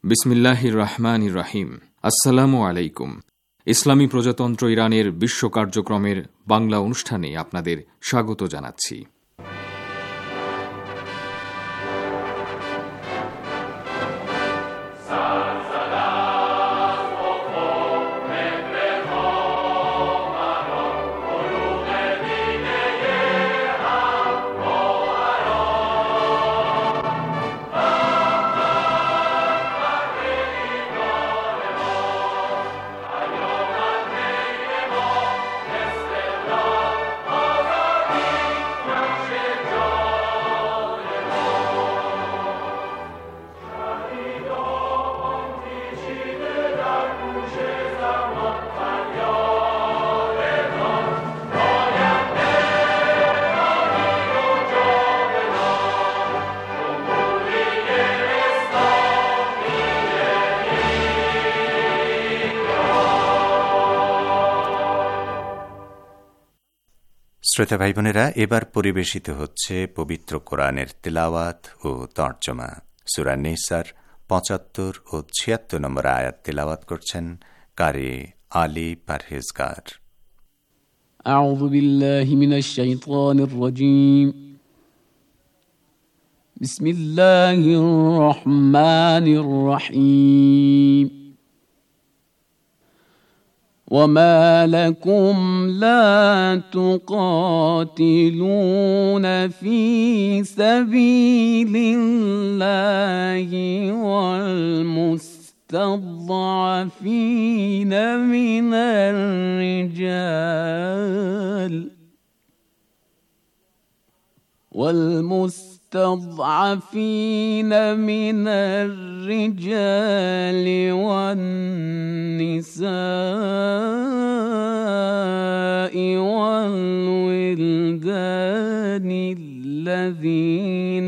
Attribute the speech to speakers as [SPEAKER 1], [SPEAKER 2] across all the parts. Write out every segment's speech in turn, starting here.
[SPEAKER 1] বিসমিল্লাহির রহমানির রহিম। আসসালামু আলাইকুম। ইসলামী প্রজাতন্ত্র ইরানের বিশ্ব কার্যক্রমের বাংলা অনুষ্ঠানে আপনাদের স্বাগত জানাচ্ছি।
[SPEAKER 2] শ্রোতা ভাই বোনেরা, এবার পরিবেশিত হচ্ছে পবিত্র কোরআনের তিলাওয়াত ও তর্জমা। সূরা নিসার ৭৫ ও ৭৬ নম্বর আয়াত তিলাওয়াত করছেন কারি আলী পারহেজগার।
[SPEAKER 3] আউযু বিল্লাহি মিনাশ শাইতানির রাজীম। বিসমিল্লাহির রহমানির রহিম। وما لكم لا تقاتلون في سبيل الله والمستضعفين من الرجال والنساء والولدان الذين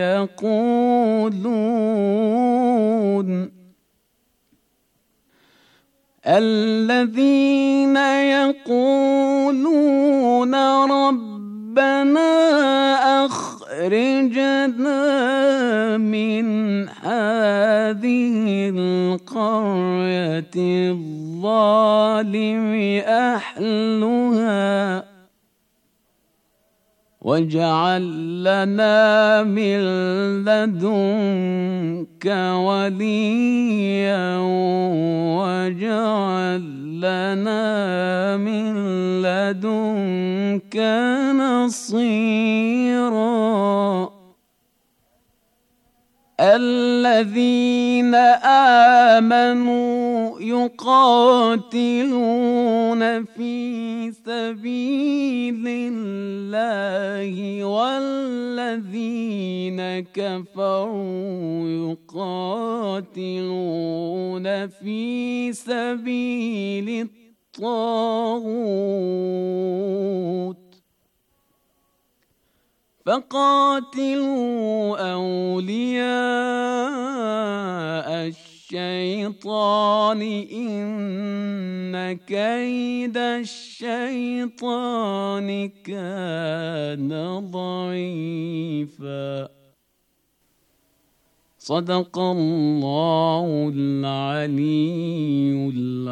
[SPEAKER 3] يقولون ربنا أخرجنا من هذه القرية الظالم أهلها واجعل لنا من لدنك وليا واجعل لنا من لدنك نصيرا. الذين آمنوا يقاتلون في سبيل الله والذين كفروا يقاتلون في سبيل الطاغوت فقاتلوا أولياء الشيطان إن كيد الشيطان كان ضعيفا. صدق الله العلي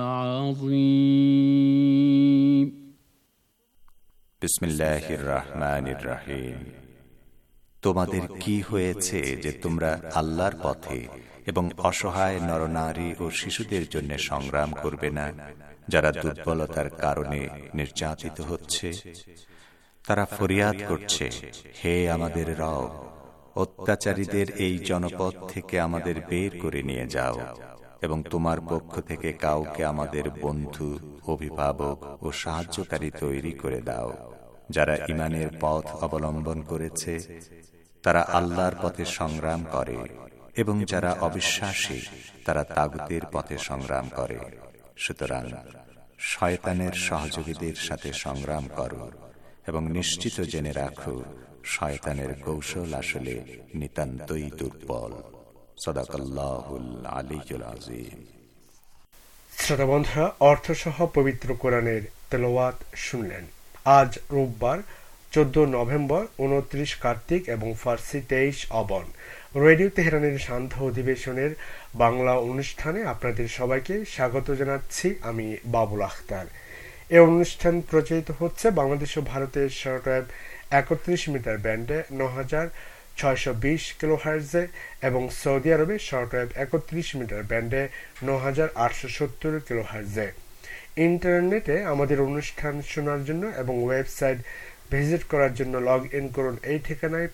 [SPEAKER 3] العظيم.
[SPEAKER 2] বিসমিল্লাহির রহমানির রহিম। তোমাদের কি হয়েছে যে তোমরা আল্লাহর পথে এবং অসহায় নরনারী ও শিশুদের জন্য সংগ্রাম করবে না, যারা দুর্বলতার কারণে নির্যাতিত হচ্ছে? তারা ফরিয়াদ করছে, হে আমাদের রব, অত্যাচারীদের এই জনপদ থেকে আমাদের বের করে নিয়ে যাও এবং তোমার পক্ষ থেকে কাউকে আমাদের বন্ধু, অভিভাবক ও সাহায্যকারী তৈরি করে দাও। যারা ঈমানের পথ অবলম্বন করেছে তারা আল্লাহর পথে সংগ্রাম করে, এবং যারা অবিশ্বাসী তারা তাগুতের পথে সংগ্রাম করে। সুতরাং শয়তানের সহযোগীদের সাথে সংগ্রাম করো এবং নিশ্চিত জেনে রাখো, শয়তানের কৌশল আসলে নিতান্তই দুর্বল। সাদাকাল্লাহুল আলিয়্যুল আযীম।
[SPEAKER 4] শ্রোতা বন্ধুরা, অর্থসহ পবিত্র কোরআনের তেলাওয়াত শুনলেন। আজ রোববার 14 নভেম্বর, 29 কার্তিক এবং ফার্সি 23 অবন। রেডিও তেহরানের শান্ত অধিবেশনের বাংলা অনুষ্ঠানে আপনাদের সবাইকে স্বাগত জানাচ্ছি। আমি বাবুল আখতার। এই অনুষ্ঠান প্রচারিত হচ্ছে বাংলাদেশ ও ভারতের শর্টওয়েভ 31 মিটার ব্যান্ডে 9620 কিলোহার্টজে এবং সৌদি আরবে শর্টওয়েভ 31 মিটার ব্যান্ডে 9870 কিলোহার্টজে। ইন্টারনেটে আমাদের অনুষ্ঠান শোনার জন্য এবং ওয়েবসাইট ভিজিট করার জন্য লগ ইন করুন এই ঠিকানায়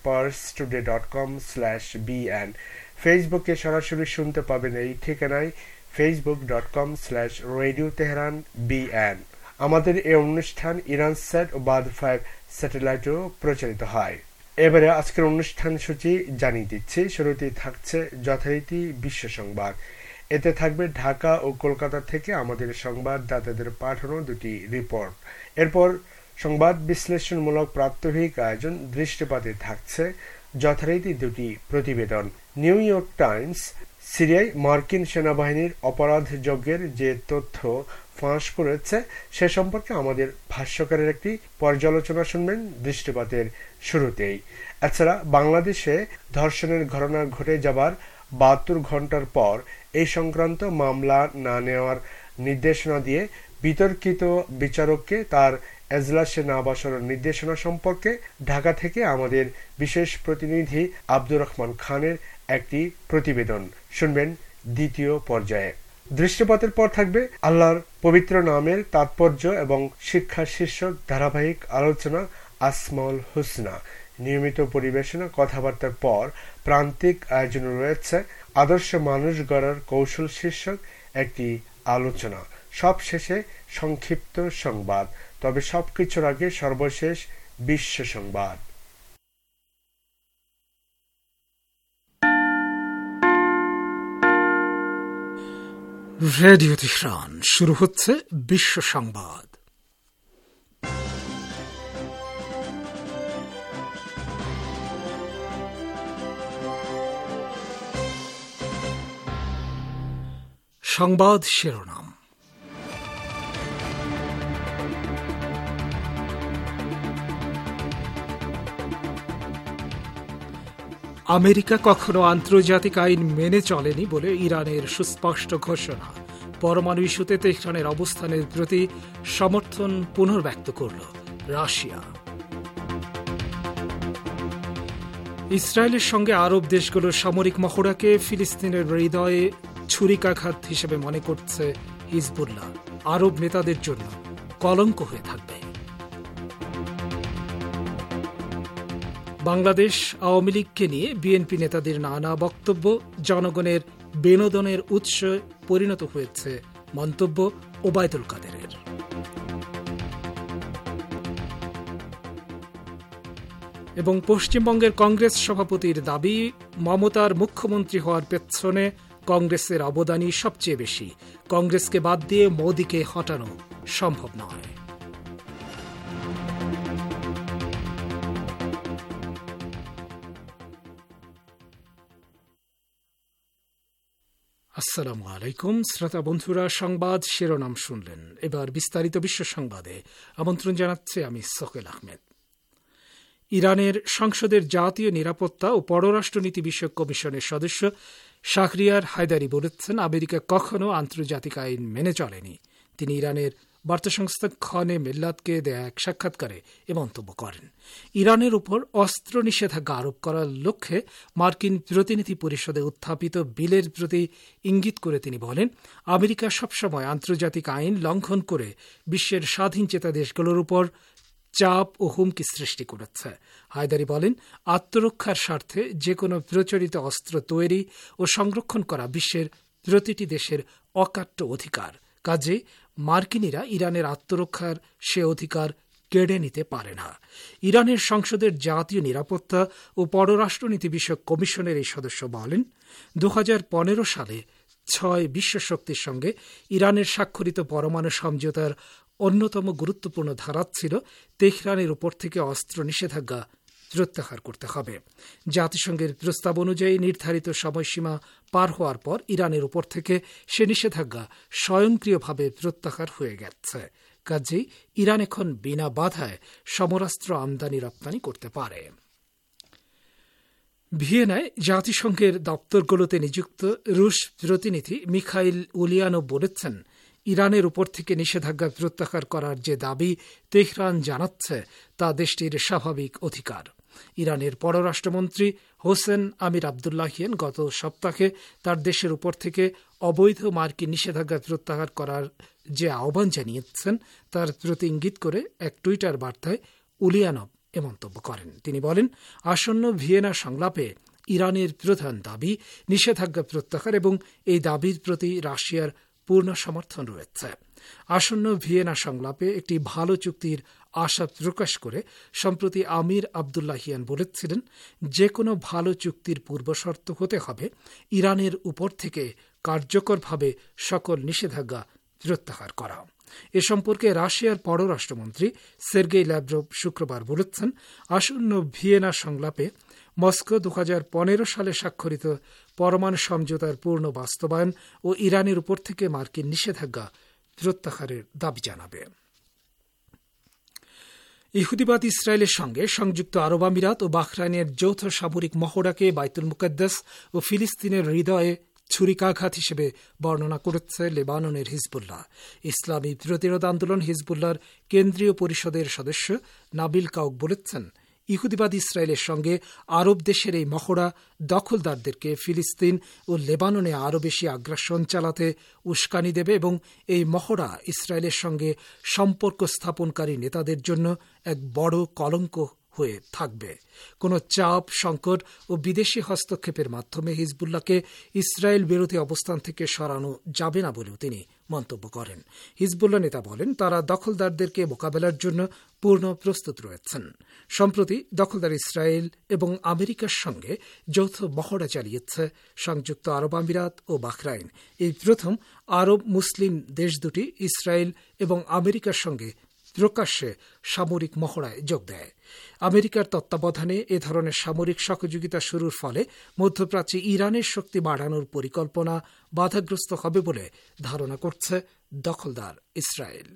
[SPEAKER 4] parstoday.com/bn। ফেসবুকে সরাসরি শুনতে পাবেন এই ঠিকানায় facebook.com/radio tehran bn। আমাদের এই অনুষ্ঠান ইরান স্যাট ও বাদ 5 স্যাটেলাইটেও প্রচারিত হয়। এবারে আজকের অনুষ্ঠান সূচি জানিয়ে দিচ্ছি। শুরুতেই থাকছে যথারীতি বিশ্ব সংবাদ। এতে থাকবে ঢাকা ও কলকাতা থেকে আমাদের সংবাদদাতাদের পাঠানো দুটি রিপোর্ট। এরপর সংবাদ বিশ্লেষণমূলক প্রাত্যহিক আয়োজন দৃষ্টিপাতে থাকছে যথারীতি দুটি প্রতিবেদন। নিউ ইয়র্ক টাইমস সিরিয়ায় মার্কিন সেনাবাহিনীর অপরাধ যজ্ঞের যে তথ্য ফাঁস করেছে সে সম্পর্কে আমাদের ভাষ্যকারের একটি পর্যালোচনা শুনবেন দৃষ্টিপাতের শুরুতেই। এছাড়া বাংলাদেশে ধর্ষণের ঘটনা ঘটে যাবার 72 ঘন্টার পর এই সংক্রান্ত মামলা না নেওয়ার নির্দেশনা দিয়ে বিতর্কিত বিচারককে তার এজলাসে না বসার নির্দেশনা সম্পর্কে ঢাকা থেকে আমাদের বিশেষ প্রতিনিধি আব্দুর রহমান খানের একটি প্রতিবেদন শুনবেন দ্বিতীয় পর্যায়ে। দৃষ্টিপাতের পর থাকবে আল্লাহর পবিত্র নামের তাৎপর্য এবং শিক্ষা শীর্ষক ধারাবাহিক আলোচনা আসমাউল হুসনা। নিয়মিত পরিবেশনা কথাবার্তার পর প্রান্তিক আয়োজনে রয়েছে আদর্শ মানুষ গড়ার কৌশল শীর্ষক একটি আলোচনা। সব শেষে সংক্ষিপ্ত সংবাদ। তবে সবকিছুর আগে সর্বশেষ বিশ্ব সংবাদ।
[SPEAKER 5] রেডিও তেহরান শুরু হচ্ছে বিশ্ব সংবাদ। সংবাদ শিরোনাম। আমেরিকা কখনো আন্তর্জাতিক আইন মেনে চলেনি বলে ইরানের সুস্পষ্ট ঘোষণা। পরমাণু ইস্যুতে তেহরানের অবস্থানের প্রতি সমর্থন পুনর্ব্যক্ত করল রাশিয়া। ইসরায়েলের সঙ্গে আরব দেশগুলোর সামরিক মহড়াকে ফিলিস্তিনের হৃদয়ে ছুরিকাঘাত হিসেবে মনে করছে হিজবুল্লাহ। আরব নেতাদের জন্য কলঙ্ক হয়ে থাকবে। বাংলাদেশ আওয়ামী লীগকে নিয়ে বিএনপি নেতাদের নানা বক্তব্য জনগণের বিনোদনের উৎসে পরিণত হয়েছে মন্তব্য ওবায়দুল কাদেরের। এবং পশ্চিমবঙ্গের কংগ্রেস সভাপতির দাবি, মমতার মুখ্যমন্ত্রী হওয়ার পেছনে কংগ্রেসের অবদানই সবচেয়ে বেশি। কংগ্রেসকে বাদ দিয়ে মোদিকে হটানো সম্ভব নয়। আসসালামু আলাইকুম শ্রোতা বন্ধুরা, সংবাদ শিরোনাম শুনলেন। এবার বিস্তারিত বিশ্ব সংবাদে আমন্ত্রণ জানাচ্ছে আমি সোহেল আহমেদ। ইরানের সংসদের জাতীয় নিরাপত্তা ও পররাষ্ট্রনীতি বিষয়ক কমিশনের সদস্য শাহরিয়ার হায়দারি বলেছেন, আমেরিকা কখনো আন্তর্জাতিক আইন মেনে চলেনি। তিনি ইরানের বার্তা সংস্থা খনে মিল্লাতকে দেয়া এক সাক্ষাৎকারে এ মন্তব্য করেন। ইরানের উপর অস্ত্র নিষেধাজ্ঞা আরোপ করার লক্ষ্যে মার্কিন প্রতিনিধি পরিষদে উত্থাপিত বিলের প্রতি ইঙ্গিত করে তিনি বলেন, আমেরিকা সবসময় আন্তর্জাতিক আইন লঙ্ঘন করে বিশ্বের স্বাধীনচেতা দেশগুলোর উপর চাপ ও হুমকি সৃষ্টি করেছে। হায়দারি বলেন, আত্মরক্ষার স্বার্থে যে কোনো প্রচলিত অস্ত্র তৈরি ও সংরক্ষণ করা বিশ্বের প্রতিটি দেশের অকাট্য অধিকার। কাজে মার্কিনিরা ইরানের আত্মরক্ষার সে অধিকার কেড়ে নিতে পারে না। ইরানের সংসদের জাতীয় নিরাপত্তা ও পররাষ্ট্রনীতি বিষয়ক কমিশনের এই সদস্য বলেন, 2015 সালে 6 বিশ্বশক্তির সঙ্গে ইরানের স্বাক্ষরিত পরমাণু সমঝোতার অন্যতম গুরুত্বপূর্ণ ধারা ছিল তেহরানের উপর থেকে অস্ত্র নিষেধাজ্ঞা প্রত্যাহার করতে হবে। জাতিসংঘের প্রস্তাব অনুযায়ী নির্ধারিত সময়সীমা পার হওয়ার পর ইরানের উপর থেকে সে নিষেধাজ্ঞা স্বয়ংক্রিয়ভাবে প্রত্যাহার হয়ে গেছে। কাজেই ইরান এখন বিনা বাধায় সমরাস্ত্র আমদানি রপ্তানি করতে পারে। ভিয়েনায় জাতিসংঘের দপ্তরগুলোতে নিযুক্ত রুশ প্রতিনিধি মিখাইল উলিয়ানোভ বলেছেন, ইরানের উপর থেকে নিষেধাজ্ঞা প্রত্যাহার করার যে দাবি তেহরান জানাচ্ছে তা দেশটির স্বাভাবিক অধিকার। ইরানের পররাষ্ট্রমন্ত্রী হোসেন আমির আবদুল্লাহিয়ান গত সপ্তাহে তার দেশের উপর থেকে অবৈধ মার্কিন নিষেধাজ্ঞা প্রত্যাহার করার যে আহ্বান জানিয়েছেন তার প্রতি ইঙ্গিত করে এক টুইটার বার্তায় উলিয়ানভ এ মন্তব্য করেন। তিনি বলেন, আসন্ন ভিয়েনা সংলাপে ইরানের প্রধান দাবি নিষেধাজ্ঞা প্রত্যাহার এবং এই দাবির প্রতি রাশিয়ার পূর্ণ সমর্থন রয়েছে। আসন্ন ভিয়েনা সংলাপে একটি ভালো চুক্তির আশা প্রকাশ করে সম্প্রতি আমির আবদুল্লাহিয়ান বলেছিলেন, যে কোনো ভালো চুক্তির পূর্বশর্ত হতে হবে ইরানের উপর থেকে কার্যকরভাবে সকল নিষেধাজ্ঞা প্রত্যাহার করা। এ সম্পর্কে রাশিয়ার পররাষ্ট্রমন্ত্রী সের্গেই ল্যাভরভ শুক্রবার বলেছেন, আসন্ন ভিয়েনা সংলাপে মস্কো 2015 সালে স্বাক্ষরিত পরমাণু সমঝোতার পূর্ণ বাস্তবায়ন ও ইরানের উপর থেকে মার্কিন নিষেধাজ্ঞা প্রত্যাহারের দাবি জানাবে। ইহুদিবাদ ইসরায়েলের সঙ্গে সংযুক্ত আরব আমিরাত ও বাহরাইনের যৌথ সামরিক মহড়াকে বাইতুল মুকদ্দাস ও ফিলিস্তিনের হৃদয়ে ছুরিকাঘাত হিসেবে বর্ণনা করেছে লেবাননের হিজবুল্লাহ। ইসলামী প্রতিরোধ আন্দোলন হিজবুল্লাহর কেন্দ্রীয় পরিষদের সদস্য নাবিল কাউক বলেছেন, ইহুদিবাদ ইসরায়েলের সঙ্গে আরব দেশের এই মহড়া দখলদারদেরকে ফিলিস্তিন ও লেবাননে আরও বেশি আগ্রাসন চালাতে উস্কানি দেবে এবং এই মহড়া ইসরায়েলের সঙ্গে সম্পর্ক স্থাপনকারী নেতাদের জন্য এক বড় কলঙ্ক হয়ে থাকবে। কোনো চাপ, সংকট ও বিদেশি হস্তক্ষেপের মাধ্যমে হিজবুল্লাহকে ইসরায়েল বিরোধী অবস্থান থেকে সরানো যাবে না বলেও তিনি মন্তব্য করেন। হিজবুল্লাহ নেতা বলেন, তারা দখলদারদেরকে মোকাবেলার জন্য পূর্ণ প্রস্তুত রয়েছেন। সম্প্রতি দখলদার ইসরায়েল এবং আমেরিকার সঙ্গে যৌথ মহড়া চালিয়েছে সংযুক্ত আরব আমিরাত ও বাহরাইন। এই প্রথম আরব মুসলিম দেশ দুটি ইসরায়েল এবং আমেরিকার সঙ্গে প্রকাশ্যে সামরিক মহড়ায় যোগ দেয়। আমেরিকার তত্ত্বাবধানে এ ধরনের সামরিক সহযোগিতা শুরুর ফলে মধ্যপ্রাচ্যে ইরানের শক্তি বাড়ানোর পরিকল্পনা বাধাগ্রস্ত হবে বলে ধারণা করছে দখলদার ইসরায়েল।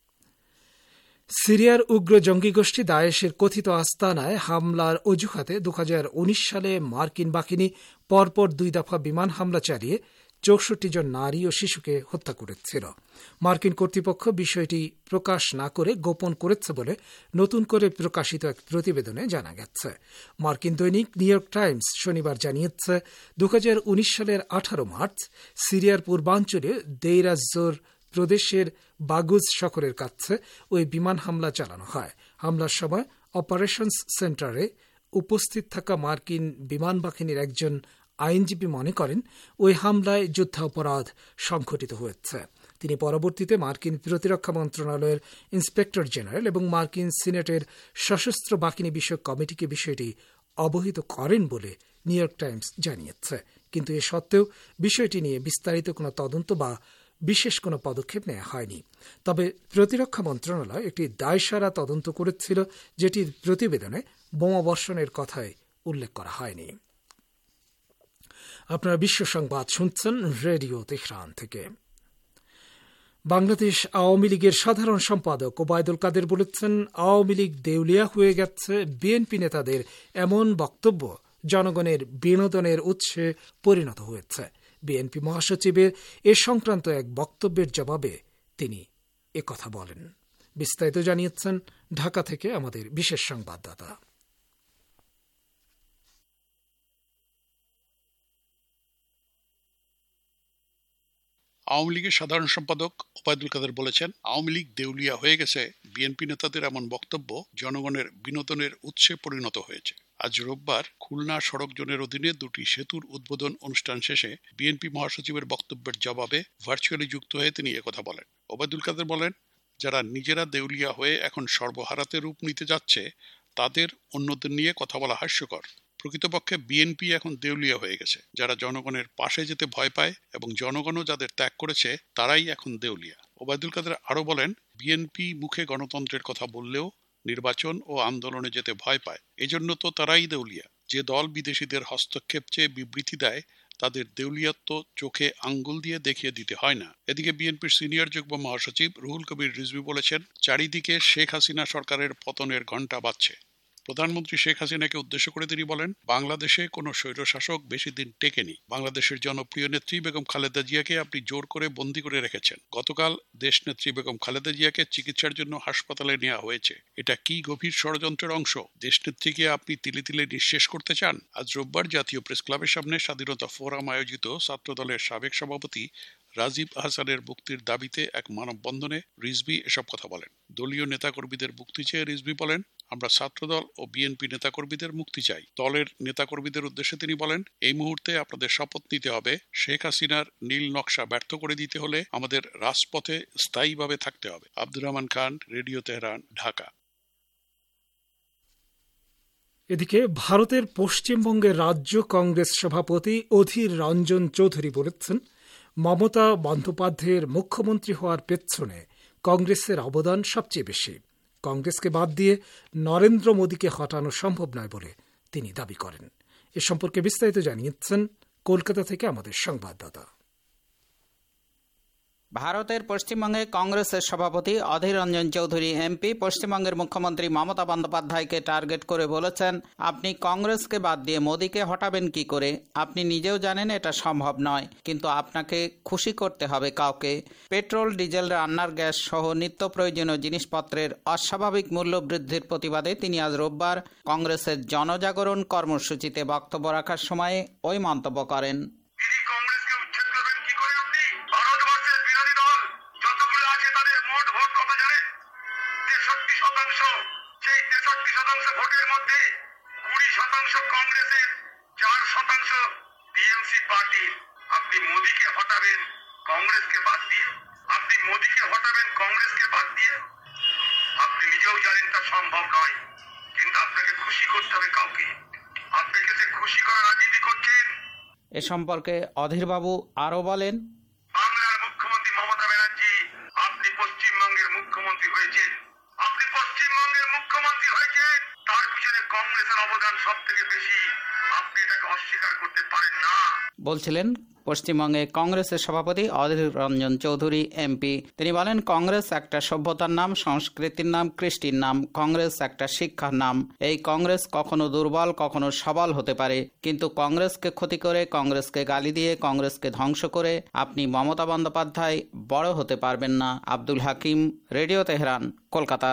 [SPEAKER 5] সিরিয়ার উগ্র জঙ্গি গোষ্ঠী দায়েশের কথিত আস্তানায় হামলার অজুহাতে 2019 সালে মার্কিন বাহিনী পরপর 2 দফা বিমান হামলা চালিয়ে 64 জন নারী ও শিশুকে হত্যা করেছিল। মার্কিন কর্তৃপক্ষ বিষয়টি প্রকাশ না করে গোপন করেছে বলে নতুন করে প্রকাশিত এক প্রতিবেদনে জানা গেছে। মার্কিন দৈনিক নিউ ইয়র্ক টাইমস শনিবার জানিয়েছে, 2019 সালের 18 মার্চ সিরিয়ার পূর্বাঞ্চলে দেইর আজ-জোর প্রদেশের বাগুজ শহরের কাছে ওই বিমান হামলা চালানো হয়। হামলার সময় অপারেশনস সেন্টারে উপস্থিত থাকা মার্কিন বিমান বাহিনীর একজন আইনজীবী মনে করেন ওই হামলায় যুদ্ধাপরাধ সংঘটিত হয়েছে। তিনি পরবর্তীতে মার্কিন প্রতিরক্ষা মন্ত্রণালয়ের ইন্সপেক্টর জেনারেল এবং মার্কিন সিনেটের সশস্ত্র বাহিনী বিষয়ক কমিটিকে বিষয়টি অবহিত করেন বলে নিউ ইয়র্ক টাইমস জানিয়েছে। কিন্তু এ সত্ত্বেও বিষয়টি নিয়ে বিস্তারিত কোনো তদন্ত বা বিশেষ কোনো পদক্ষেপ নেওয়া হয়নি। তবে প্রতিরক্ষা মন্ত্রণালয় একটি দায়সারা তদন্ত করেছিল, যেটির প্রতিবেদনে বোমাবর্ষণের কথাই উল্লেখ করা হয়নি। আপনারা বিশ্ব সংবাদ শুনছেন রেডিও তেহরান থেকে। বাংলাদেশ আওয়ামী লীগের সাধারণ সম্পাদক ওবায়দুল কাদের বলেছেন, আওয়ামী লীগ দেউলিয়া হয়ে গেছে। বিএনপি নেতাদের এমন বক্তব্য জনগণের বিনোদনের উৎসে পরিণত হয়েছে। বিএনপি মহাসচিবের এ সংক্রান্ত এক বক্তব্যের জবাবে তিনি একথা বলেন। বিস্তারিত জানিয়েছেন ঢাকা থেকে আমাদের বিশেষ সংবাদদাতা।
[SPEAKER 6] আওয়ামী লীগের সাধারণ সম্পাদক ওবায়দুল কাদের বলেছেন, আওয়ামী লীগ দেউলিয়া হয়ে গেছে। বিএনপি নেতাদের এমন বক্তব্য জনগণের বিনোদনের উৎসে পরিণত হয়েছে। আজ রোববার খুলনা সড়ক জোনের অধীনে 2টি সেতুর উদ্বোধন অনুষ্ঠান শেষে বিএনপি মহাসচিবের বক্তব্যের জবাবে ভার্চুয়ালি যুক্ত হয়ে তিনি একথা বলেন। ওবায়দুল কাদের বলেন, যারা নিজেরা দেউলিয়া হয়ে এখন সর্বহারাতে রূপ নিতে যাচ্ছে তাদের অন্যদের নিয়ে কথা বলা হাস্যকর। প্রকৃতপক্ষে বিএনপি এখন দেউলিয়া হয়ে গেছে। যারা জনগণের পাশে যেতে ভয় পায় এবং জনগণও যাদের ত্যাগ করেছে তারাই এখন দেউলিয়া। ওবায়দুল কাদের আরো বলেন, বিএনপি মুখে গণতন্ত্রের কথা বললেও নির্বাচন ও আন্দোলনে যেতে ভয় পায়। এজন্য তো তারাই দেউলিয়া। যে দল বিদেশিদের হস্তক্ষেপ চেয়ে বিবৃতি দেয় তাদের দেউলিয়াত্ব চোখে আঙ্গুল দিয়ে দেখিয়ে দিতে হয় না। এদিকে বিএনপির সিনিয়র যুগ্ম মহাসচিব রুহুল কবির রিজভী বলেছেন, চারিদিকে শেখ হাসিনা সরকারের পতনের ঘণ্টা বাজছে। প্রধানমন্ত্রী শেখ হাসিনাকে উদ্দেশ্য করে তিনি বলেন, বাংলাদেশে কোনো স্বৈরশাসক বেশি দিন টেকেনি। বাংলাদেশের জনপ্রিয় নেত্রী বেগম খালেদা জিয়াকে আপনি জোর করে বন্দী করে রেখেছেন। গতকাল দেশনেত্রী বেগম খালেদা জিয়াকে চিকিৎসার জন্য হাসপাতালে নেওয়া হয়েছে। এটা কি গভীর ষড়যন্ত্রের অংশ? দেশনেত্রীকে আপনি তিলে তিলে নিঃশেষ করতে চান? আজ রোববার জাতীয় প্রেস ক্লাবের সামনে স্বাধীনতা ফোরাম আয়োজিত ছাত্রদলের সাবেক সভাপতি রাজীব হাসানের মুক্তির দাবিতে এক মানববন্ধনে রিজভী এসব কথা বলেন। দলীয় নেতাকর্মীদের মুক্তি চেয়ে রিজভী বলেন, আমরা ছাত্রদল ও বিএনপি নেতাকর্মীদের মুক্তি চাই। দলের নেতাকর্মীদের উদ্দেশ্যে তিনি বলেন, এই মুহূর্তে আপনাদের শপথ নিতে হবে, শেখ হাসিনার নীল নকশা ব্যর্থ করে দিতে হলে আমাদের রাজপথে স্থায়ীভাবে থাকতে হবে। Abdur Rahman Khan, radio Tehran, Dhaka.
[SPEAKER 5] এদিকে ভারতের পশ্চিমবঙ্গের রাজ্য কংগ্রেস সভাপতি অধীর রঞ্জন চৌধুরী বলেছেন, মমতা বন্দ্যোপাধ্যায়ের মুখ্যমন্ত্রী হওয়ার পেছনে কংগ্রেসের অবদান সবচেয়ে বেশি। কংগ্রেসকে বাদ দিয়ে নরেন্দ্র মোদীকে হটানো সম্ভব নয় বলে তিনি দাবি করেন। এ সম্পর্কে বিস্তারিত জানিয়েছেন কলকাতা থেকে আমাদের সংবাদদাতা।
[SPEAKER 7] ভারতের পশ্চিমবঙ্গে কংগ্রেসের সভাপতি অধীর রঞ্জন চৌধুরী এমপি পশ্চিমবঙ্গের মুখ্যমন্ত্রী মমতা বন্দ্যোপাধ্যায়কে টার্গেট করে বলেছেন, আপনি কংগ্রেসকে বাদ দিয়ে মোদীকে হটাবেন কি করে? আপনি নিজেও জানেন এটা সম্ভব নয়, কিন্তু আপনাকে খুশি করতে হবে কাউকে। পেট্রোল, ডিজেল, রান্নার গ্যাস সহ নিত্য প্রয়োজনীয় জিনিসপত্রের অস্বাভাবিক মূল্য বৃদ্ধির প্রতিবাদে তিনি আজ রোববার কংগ্রেসের জনজাগরণ কর্মসূচিতে বক্তব্য রাখার সময়ে ওই মন্তব্য করেন। এ সম্পর্কে অধীরবাবু আরও বলেন,
[SPEAKER 8] বাংলার মুখ্যমন্ত্রী মমতা ব্যানার্জি, আপনি পশ্চিমবঙ্গের মুখ্যমন্ত্রী হয়েছেন। আপনি পশ্চিমবঙ্গের মুখ্যমন্ত্রী হয়েছেন, তার পিছনে কংগ্রেসের অবদান সব থেকে বেশি। আপনি এটাকে অস্বীকার করতে পারেন না, বলছিলেন
[SPEAKER 7] পশ্চিমবঙ্গে কংগ্রেসের সভাপতি অধীর রঞ্জন চৌধুরী এমপি। তিনি বলেন, কংগ্রেস একটা সভ্যতার নাম, সংস্কৃতির নাম, কৃষ্টির নাম। কংগ্রেস একটা শিক্ষার নাম। এই কংগ্রেস কখনো দুর্বল, কখনো সবল হতে পারে, কিন্তু কংগ্রেসকে ক্ষতি করে, কংগ্রেসকে গালি দিয়ে, কংগ্রেসকে ধ্বংস করে আপনি মমতা বন্দ্যোপাধ্যায় বড় হতে পারবেন না। Abdul Hakim, radio Tehran, Kolkata.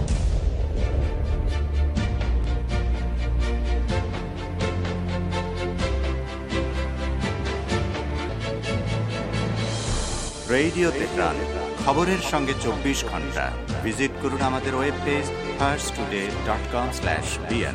[SPEAKER 2] Radio Tehran, খবরের সঙ্গে 24 ঘন্টা। ভিজিট করুন আমাদের ওয়েব পেজ farstoday.com/bn।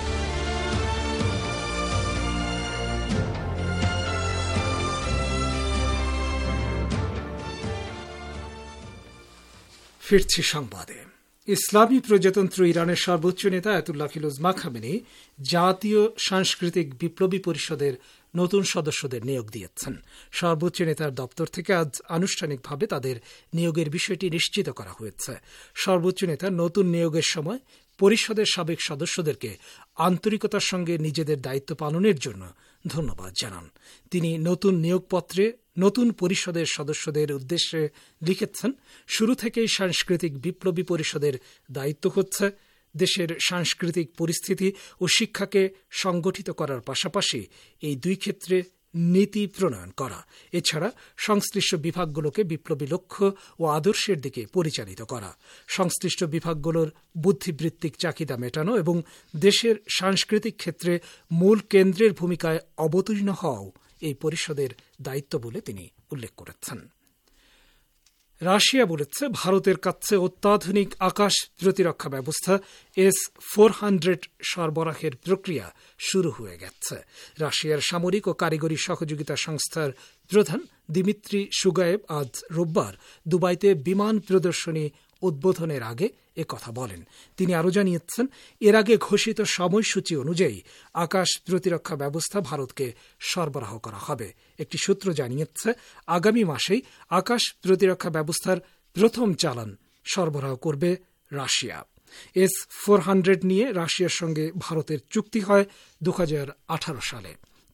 [SPEAKER 5] ফিরছি সংবাদে। ইসলামী প্রজাতন্ত্র ইরানের সর্বোচ্চ নেতা আয়াতুল্লাহ উজমা খামেনি জাতীয় সাংস্কৃতিক বিপ্লবী পরিষদের নতুন সদস্যদের নিয়োগ দিয়েছেন। সর্বোচ্চ নেতার দপ্তর থেকে আজ আনুষ্ঠানিকভাবে তাদের নিয়োগের বিষয়টি নিশ্চিত করা হয়েছে। সর্বোচ্চ নেতার নতুন নিয়োগের সময় পরিষদের সাবেক সদস্যদেরকে আন্তরিকতার সঙ্গে নিজেদের দায়িত্ব পালনের জন্য ধন্যবাদ জানান। তিনি নতুন নিয়োগপত্রে নতুন পরিষদের সদস্যদের উদ্দেশ্যে লিখেছেন, শুরু থেকেই সাংস্কৃতিক বিপ্লবী পরিষদের দায়িত্ব হচ্ছে দেশের সাংস্কৃতিক পরিস্থিতি ও শিক্ষাকে সংগঠিত করার পাশাপাশি এই দুই ক্ষেত্রে নীতি প্রণয়ন করা, এছাড়া সংশ্লিষ্ট বিভাগগুলোকে বিপ্লবী লক্ষ্য ও আদর্শের দিকে পরিচালিত করা, সংশ্লিষ্ট বিভাগগুলোর বুদ্ধিবৃত্তিক চাহিদা মেটানো এবং দেশের সাংস্কৃতিক ক্ষেত্রে মূল কেন্দ্রের ভূমিকায় অবতীর্ণ হওয়াও এই পরিষদের দায়িত্ব বলে তিনি উল্লেখ করেছেন। রাশিয়া বলেছে, ভারতের কাছে অত্যাধুনিক আকাশ প্রতিরক্ষা ব্যবস্থা S-400 সরবরাহের প্রক্রিয়া শুরু হয়ে গেছে। রাশিয়ার সামরিক ও কারিগরি সহযোগিতা সংস্থার প্রধান দিমিত্রি সুগায়েভ আজ রোববার দুবাইতে বিমান প্রদর্শনী উদ্বোধনের আগে কথা বলেন। তিনি আরও জানিয়েছেন, এর আগে ঘোষিত সময়সূচি অনুযায়ী আকাশ প্রতিরক্ষা ব্যবস্থা ভারতকে সরবরাহ করা হবে। একটি সূত্র জানিয়েছে, আগামী মাসেই আকাশ প্রতিরক্ষা ব্যবস্থার প্রথম চালান সরবরাহ করবে রাশিয়া। S-400 নিয়ে রাশিয়ার সঙ্গে ভারতের চুক্তি হয় 2018 সালে।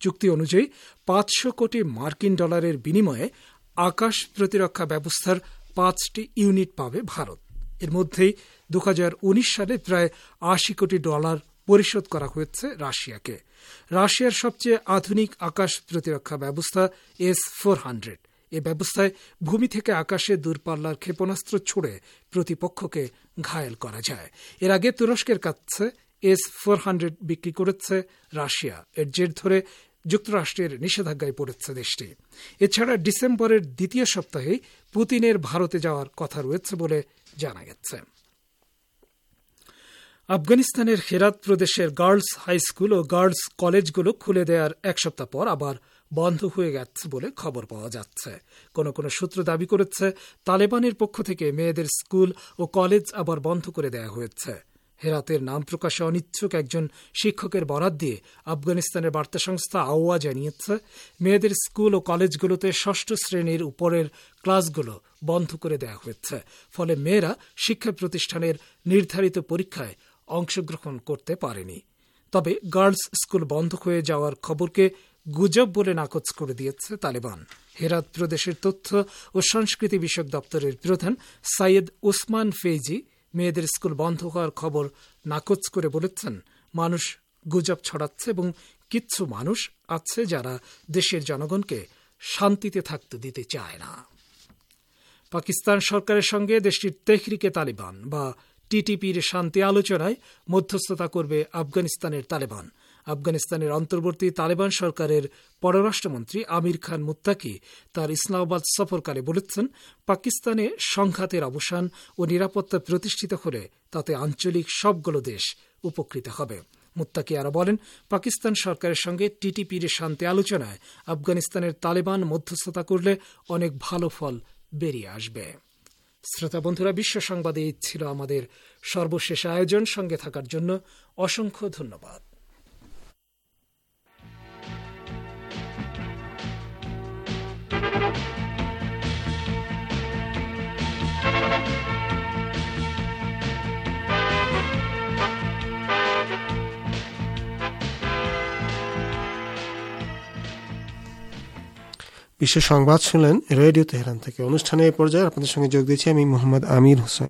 [SPEAKER 5] চুক্তি অনুযায়ী 500 কোটি মার্কিন ডলারের বিনিময়ে আকাশ প্রতিরক্ষা ব্যবস্থার 5টি ইউনিট পাবে ভারত। এর মধ্যেই 2019 সালে প্রায় 80 কোটি ডলার পরিশোধ করা হয়েছে রাশিয়াকে। রাশিয়ার সবচেয়ে আধুনিক আকাশ প্রতিরক্ষা ব্যবস্থা S-400। এ ব্যবস্থায় ভূমি থেকে আকাশে দূরপাল্লার ক্ষেপণাস্ত্র ছুড়ে প্রতিপক্ষকে ঘায়েল করা যায়। এর আগে তুরস্কের কাছে S-400 বিক্রি করেছে রাশিয়া। এর জের ধরে যুক্তরাষ্ট্রের নিষেধাজ্ঞায় পড়েছে দেশটি। এছাড়া ডিসেম্বরের দ্বিতীয় সপ্তাহেই পুতিনের ভারতে যাওয়ার কথা রয়েছে বলে জানা গেছে। আফগানিস্তানের হেরাত প্রদেশের গার্লস হাই স্কুল ও গার্লস কলেজগুলো খুলে দেওয়ার এক সপ্তাহ পর আবার বন্ধ হয়ে গেছে বলে খবর পাওয়া যাচ্ছে। কোন কোন সূত্র দাবি করেছে তালেবানের পক্ষ থেকে মেয়েদের স্কুল ও কলেজ আবার বন্ধ করে দেওয়া হয়েছে। হেরাতের নাম প্রকাশে অনিচ্ছুক একজন শিক্ষকের বরাত দিয়ে আফগানিস্তানের বার্তা সংস্থা আওয়া জানিয়েছে, মেয়েদের স্কুল ও কলেজগুলোতে 6ষ্ঠ শ্রেণীর উপরের ক্লাসগুলো বন্ধ করে দেওয়া হয়েছে। ফলে মেয়েরা শিক্ষা প্রতিষ্ঠানের নির্ধারিত পরীক্ষায় অংশগ্রহণ করতে পারেনি। তবে গার্লস স্কুল বন্ধ হয়ে যাওয়ার খবরকে গুজব বলে নাকচ করে দিয়েছে তালেবান। হেরাত প্রদেশের তথ্য ও সংস্কৃতি বিষয়ক দপ্তরের প্রধান সাইয়েদ ওসমান ফেইজি মেয়েদের স্কুল বন্ধ হওয়ার খবর নাকচ করে বলেছেন, মানুষ গুজব ছড়াচ্ছে এবং কিছু মানুষ আছে যারা দেশের জনগণকে শান্তিতে থাকতে দিতে চায় না। পাকিস্তান সরকারের সঙ্গে দেশটির তেহরিকে তালিবান বা টিটিপির শান্তি আলোচনায় মধ্যস্থতা করবে আফগানিস্তানের তালেবান। আফগানিস্তানের অন্তর্বর্তী তালেবান সরকারের পররাষ্ট্রমন্ত্রী আমির খান মুত্তাকি তার ইসলামাবাদ সফরকালে বলেছেন, পাকিস্তানে সংঘাতের অবসান ও নিরাপত্তা প্রতিষ্ঠিত হলে তাতে আঞ্চলিক সবগুলো দেশ উপকৃত হবে। মুত্তাকি আরও বলেন, পাকিস্তান সরকারের সঙ্গে টিটিপির শান্তি আলোচনায় আফগানিস্তানের তালেবান মধ্যস্থতা করলে অনেক ভালো ফল বেরিয়ে আসবে। শ্রোতা বন্ধুরা, বিশ্ব সংবাদে এই ছিল আমাদের সর্বশেষ আয়োজন। সঙ্গে থাকার জন্য অসংখ্য ধন্যবাদ।
[SPEAKER 9] বিশ্ব সংবাদ শুনলেন রেডিও তেহরান থেকে। অনুষ্ঠানে এই পর্যায়ে আপনাদের সঙ্গে যোগ দিয়েছি আমি মোহাম্মদ আমির হোসেন।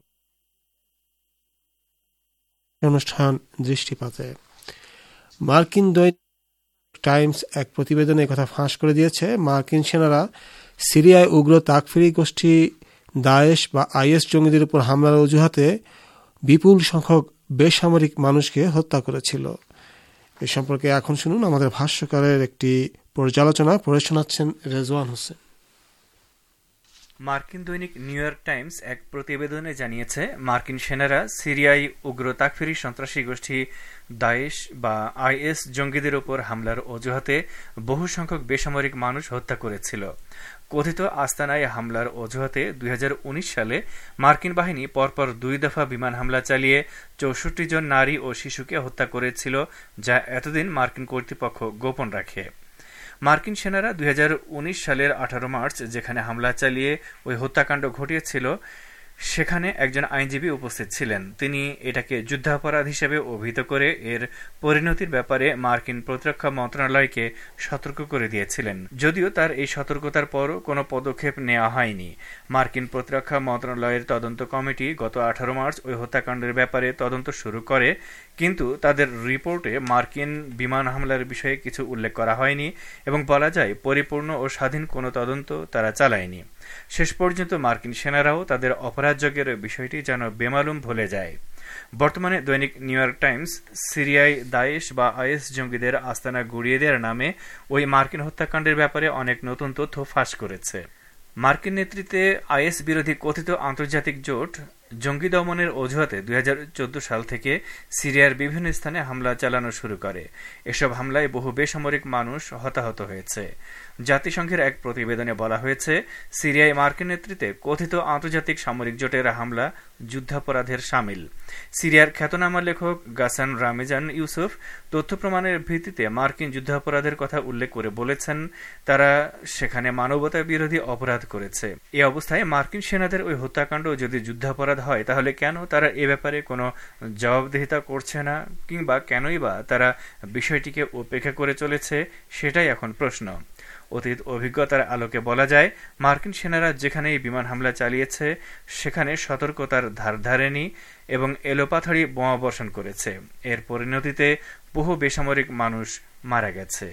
[SPEAKER 9] অনুষ্ঠান দৃষ্টিপাতে মার্কিন দৈনিক টাইমস এক প্রতিবেদনে কথা ফাঁস করে দিয়েছে, মার্কিন সেনারা সিরিয়ায় উগ্র তাকফিরি গোষ্ঠী দায়েশ বা আইএস জঙ্গিদের উপর হামলার অজুহাতে বিপুল সংখ্যক বেসামরিক মানুষকে হত্যা করেছিল। এ সম্পর্কে এখন শুনুন আমাদের ভাষ্যকারের একটি পর্যালোচনা। পড়ে শোনাচ্ছেন রেজওয়ান হোসেন।
[SPEAKER 10] মার্কিন দৈনিক নিউ ইয়র্ক টাইমস এক প্রতিবেদনে জানিয়েছে, মার্কিন সেনারা সিরিয়ায় উগ্র তাকফিরি সন্ত্রাসী গোষ্ঠী দায়েশ বা আইএস জঙ্গিদের উপর হামলার অজুহাতে বহু সংখ্যক বেসামরিক মানুষ হত্যা করেছিল। কথিত আস্তানায় হামলার অজুহাতে 2019 সালে মার্কিন বাহিনী পরপর 2 দফা বিমান হামলা চালিয়ে 64 জন নারী ও শিশুকে হত্যা করেছিল, যা এতদিন মার্কিন কর্তৃপক্ষ গোপন রাখে। মার্কিন সেনারা 2019 সালের 18 মার্চ যেখানে হামলা চালিয়ে ওই হত্যাকাণ্ড ঘটিয়েছিল, সেখানে একজন আইনজীবী উপস্থিত ছিলেন। তিনি এটাকে যুদ্ধাপরাধ হিসেবে অভিহিত করে এর পরিণতির ব্যাপারে মার্কিন প্রতিরক্ষা মন্ত্রণালয়কে সতর্ক করে দিয়েছিলেন। যদিও তার এই সতর্কতার পরও কোনো পদক্ষেপ নেওয়া হয়নি। মার্কিন প্রতিরক্ষা মন্ত্রণালয়ের তদন্ত কমিটি গত 18 মার্চ ওই হত্যাকাণ্ডের ব্যাপারে তদন্ত শুরু করে, কিন্তু তাদের রিপোর্টে মার্কিন বিমান হামলার বিষয়ে কিছু উল্লেখ করা হয়নি এবং বলা যায় পরিপূর্ণ ও স্বাধীন কোনো তদন্ত তারা চালায়নি। শেষ পর্যন্ত মার্কিন সেনারাও তাদের অপরাধযোগের বিষয়টি যেন বেমালুম ভুলে যায়। বর্তমানে দৈনিক নিউ ইয়র্ক টাইমস সিরিয়ায় দায়েশ বা আইএস জঙ্গিদের আস্তানা গুড়িয়ে দেওয়ার নামে ওই মার্কিন হত্যাকাণ্ডের ব্যাপারে অনেক নতুন তথ্য ফাঁস করেছে। মার্কিন নেতৃত্বে আইএস বিরোধী কথিত আন্তর্জাতিক জোট জঙ্গি দমনের অজুহাতে 2014 সাল থেকে সিরিয়ার বিভিন্ন স্থানে হামলা চালানো শুরু করে। এসব হামলায় বহু বেসামরিক মানুষ হতাহত হয়েছে। জাতিসংঘের এক প্রতিবেদনে বলা হয়েছে, সিরিয়ায় মার্কিন নেতৃত্বে কথিত আন্তর্জাতিক সামরিক জোটের হামলা যুদ্ধাপরাধের সামিল। সিরিয়ার খ্যাতনামা লেখক গাসান রামেজান ইউসুফ তথ্য প্রমাণের ভিত্তিতে মার্কিন যুদ্ধাপরাধের কথা উল্লেখ করে বলেছেন, তারা সেখানে মানবতা বিরোধী অপরাধ করেছে। এ অবস্থায় মার্কিন সেনাদের ওই হত্যাকাণ্ড যদি যুদ্ধাপরাধ হয়, তাহলে কেন তারা এ ব্যাপারে কোনো জবাবদিহিতা করছে না, কিংবা কেনই বা তারা বিষয়টিকে উপেক্ষা করে চলেছে, সেটাই এখন প্রশ্ন। অতীত অভিজ্ঞতার আলোকে বলা যায়, মার্কিন সেনারা যেখানেই বিমান হামলা চালিয়েছে সেখানে সতর্কতার ধার ধারেনি এবং এলোপাথাড়ি বোমা বর্ষণ করেছে। এর পরিণতিতে বহু বেসামরিক মানুষ মারা গেছে।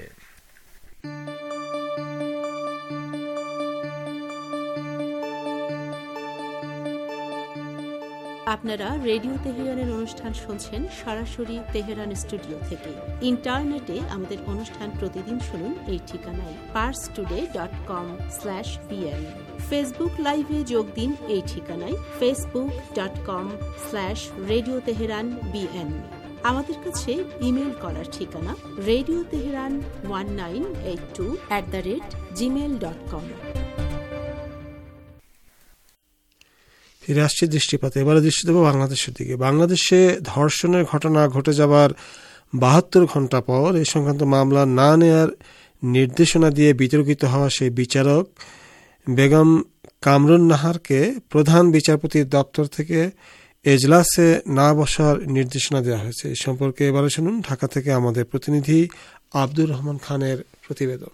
[SPEAKER 11] আপনারা রেডিও তেহরানের অনুষ্ঠান শুনছেন সরাসরি তেহরান স্টুডিও থেকে। ইন্টারনেটে আমাদের অনুষ্ঠান প্রতিদিন শুনুন এই ঠিকানায় parstoday.com/bn। ফেসবুক লাইভে যোগ দিন এই ঠিকানায় facebook.com/radio tehran bn। আমাদের কাছে ইমেল করার ঠিকানা radioteheran1982@gmail.com।
[SPEAKER 9] ফিরে আসছে দৃষ্টিপাতে। এবারে দৃষ্টি দেব বাংলাদেশের দিকে। বাংলাদেশে ধর্ষণের ঘটনা ঘটে যাবার 72 ঘন্টা পর এ সংক্রান্ত মামলা না নেয়ার নির্দেশনা দিয়ে বিতর্কিত হওয়া সেই বিচারক বেগম কামরুন নাহারকে প্রধান বিচারপতির দপ্তর থেকে এজলাসে না বসার নির্দেশনা দেওয়া হয়েছে। এই সম্পর্কে এবারে শুনুন ঢাকা থেকে আমাদের প্রতিনিধি আব্দুর রহমান খানের প্রতিবেদন।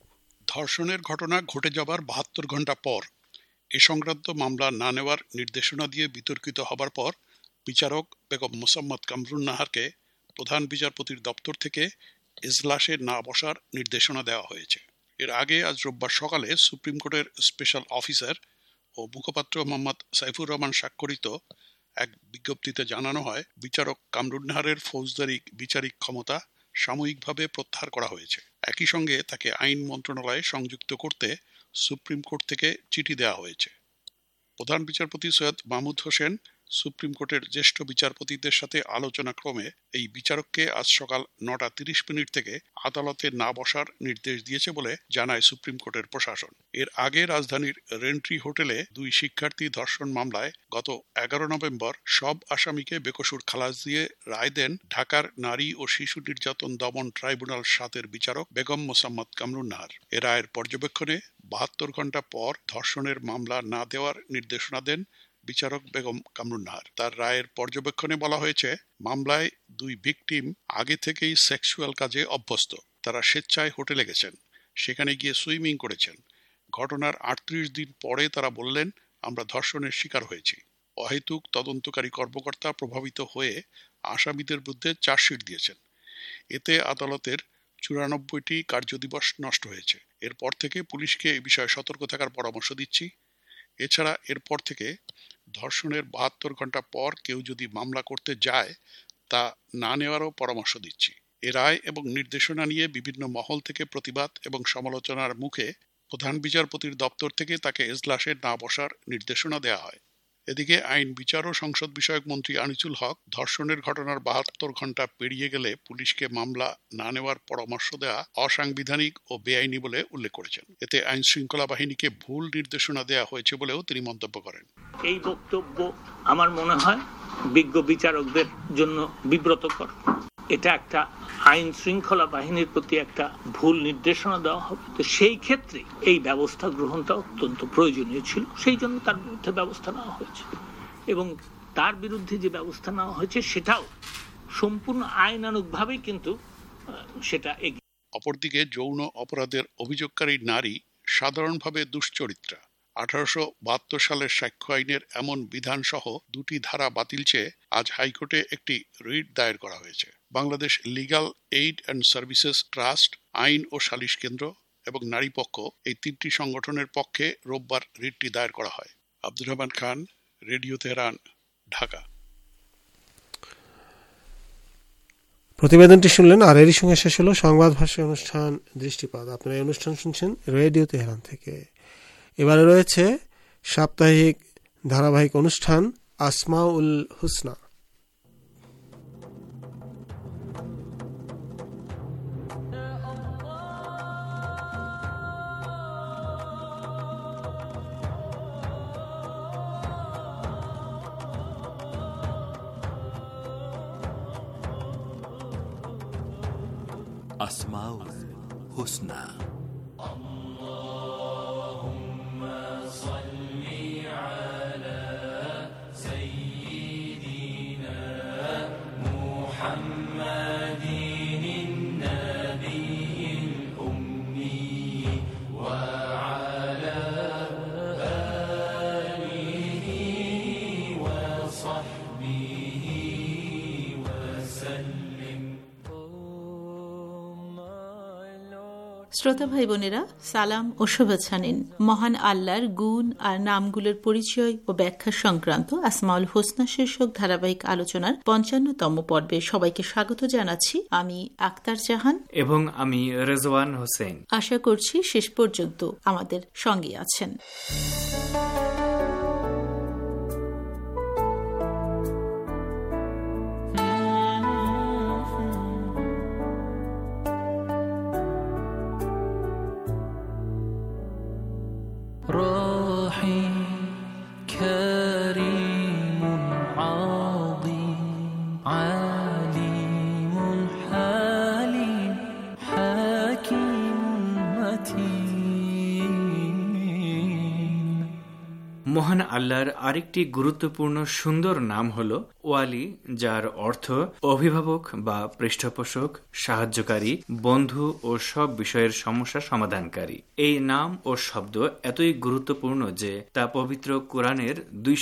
[SPEAKER 6] ধর্ষণের ঘটনা ঘটে যাবার 72 ঘন্টা পর এ সংক্রান্ত মামলা না নেওয়ার নির্দেশনা দিয়ে বিতর্কিত হবার পর বিচারক বেগম মোসাম্মদ কামরুন নাহারকে প্রধান বিচারপতির দপ্তর থেকে এজলাসে না বসার নির্দেশনা দেওয়া হয়েছে। এর আগে আজ রোববার সকালে সুপ্রিম কোর্টের স্পেশাল অফিসার ও মুখপাত্র মোহাম্মদ সাইফুর রহমান স্বাক্ষরিত এক বিজ্ঞপ্তিতে জানানো হয়, বিচারক কামরুন নাহারের ফৌজদারি বিচারিক ক্ষমতা সাময়িকভাবে প্রত্যাহার করা হয়েছে। একই সঙ্গে তাকে আইন মন্ত্রণালয়ে সংযুক্ত করতে সুপ্রিম কোর্ট থেকে চিঠি দেওয়া হয়েছে। প্রধান বিচারপতি সৈয়দ মাহমুদ হোসেন সুপ্রিম কোর্টের জ্যেষ্ঠ বিচারপতিদের সাথে আলোচনা ক্রমে এই বিচারককে আজ সকাল 9:30 থেকে আদালতে না বসার নির্দেশ দিয়েছে বলে জানায় সুপ্রিম কোর্টের প্রশাসন। এর আগে রাজধানীর রেন্ট্রি হোটেলে 2 শিক্ষার্থী ধর্ষণ মামলায় গত 11 নভেম্বর সব আসামিকে বেকসুর খালাস দিয়ে রায় দেন ঢাকার নারী ও শিশু নির্যাতন দমন ট্রাইব্যুনাল 7-এর বিচারক বেগম মোসাম্মদ কামরুন নাহার। এ রায়ের পর্যবেক্ষণে 72 ঘন্টা পর ধর্ষণের মামলা না দেওয়ার নির্দেশনা দেন বিচারক বেগম কামরুন নাহার। তার রায়ের পর্যবেক্ষণে বলা হয়েছে, মামলায় 2 ভিকটিম আগে থেকেই সেক্সুয়াল কাজে অভ্যস্ত। তারা স্বেচ্ছায় হোটেলে গেছেন, সেখানে গিয়ে সুইমিং করেছেন। ঘটনার 38 দিন পরে তারা বললেন, আমরা ধর্ষণের শিকার হয়েছি। অহেতুক তদন্তকারী কর্মকর্তা প্রভাবিত হয়ে আসামিদের বিরুদ্ধে চার্জশিট দিয়েছেন। এতে আদালতের 94টি কার্যদিবস নষ্ট হয়েছে। এরপর থেকে পুলিশকে এ বিষয়ে সতর্ক থাকার পরামর্শ দিচ্ছি। এছাড়া এরপর থেকে ধর্ষণের 72 ঘন্টা পর কেউ যদি মামলা করতে যায় তা না নেওয়ারও পরামর্শ দিচ্ছি। এ রায় এবং নির্দেশনা নিয়ে বিভিন্ন মহল থেকে প্রতিবাদ এবং সমালোচনার মুখে প্রধান বিচারপতির দপ্তর থেকে তাকে এজলাসে না বসার নির্দেশনা দেওয়া হয়। এদিকে আইন বিচার ও সংসদ বিষয়ক মন্ত্রী আনিসুল হক ধর্ষণের ঘটনার 72 ঘন্টা পেরিয়ে গেলে পুলিশকে মামলা না নেওয়ার পরামর্শ দেওয়া অসাংবিধানিক ও বেআইনি বলে উল্লেখ করেছেন। এতে আইন শৃঙ্খলা বাহিনীকে ভুল নির্দেশনা দেওয়া হয়েছে বলেও তিনি মন্তব্য করেন।
[SPEAKER 12] এই বক্তব্য আমার মনে হয় বিজ্ঞ বিচারকদের জন্য বিব্রতকর। এটা একটা আইন শৃঙ্খলা বাহিনীর প্রতি একটা ভুল নির্দেশনা দেওয়া হবে। তো সেই ক্ষেত্রে এই ব্যবস্থা গ্রহণটা অত্যন্ত প্রয়োজনীয় ছিল, সেই জন্য তার বিরুদ্ধে ব্যবস্থা নেওয়া হয়েছে এবং তার বিরুদ্ধে যে ব্যবস্থা নেওয়া হয়েছে সেটাও সম্পূর্ণ আইনানুগভাবেই কিন্তু সেটা এগিয়ে।
[SPEAKER 6] অপরদিকে যৌন অপরাধের অভিযোগকারী নারী সাধারণভাবে দুশ্চরিত্রা। 1872 সালের সাক্ষ্য আইনের এমন বিধান সহ 2টি ধারা বাতিল চেয়ে আজ হাইকোর্টে একটি রিট দায়ের করা হয়েছে। Bangladesh legal aid and services trust, আইন ও সালিশ কেন্দ্র এবং নারী পক্ষ, এই 3টি সংগঠনের পক্ষে রোববার রিটটি দায়ের করা হয়। Abdur Rahman Khan, radio Tehran, Dhaka.
[SPEAKER 9] প্রতিবেদনটি শুনলেন, আর এরই সঙ্গে শেষ হলো সংবাদ ভাষ্য অনুষ্ঠান দৃষ্টিপাত। আপনারা এই অনুষ্ঠান শুনছেন রেডিও তেহরান থেকে। এবারে রয়েছে সাপ্তাহিক ধারাবাহিক অনুষ্ঠান আসমাউল হুসনা।
[SPEAKER 2] আসমাউল হুসনা।
[SPEAKER 11] শ্রোতা ভাই বোনেরা, সালাম ও শুভেচ্ছা নিন। মহান আল্লাহর গুণ আর নামগুলোর পরিচয় ও ব্যাখ্যা সংক্রান্ত আসমাউল হোসনা শীর্ষক ধারাবাহিক আলোচনার ৫৫তম পর্বে সবাইকে স্বাগত জানাচ্ছি। আমি আক্তার জাহান
[SPEAKER 10] এবং আমি রেজওয়ান হোসেন।
[SPEAKER 11] আশা করছি শেষ পর্যন্ত আমাদের সঙ্গে আছেন।
[SPEAKER 10] মহান আল্লাহর আরেকটি গুরুত্বপূর্ণ সুন্দর নাম হল ওয়ালি, যার অর্থ অভিভাবক বা পৃষ্ঠপোষক, সাহায্যকারী, বন্ধু ও সব বিষয়ের সমস্যা সমাধানকারী। এই নাম ও শব্দ এতই গুরুত্বপূর্ণ যে তা পবিত্র কোরআনের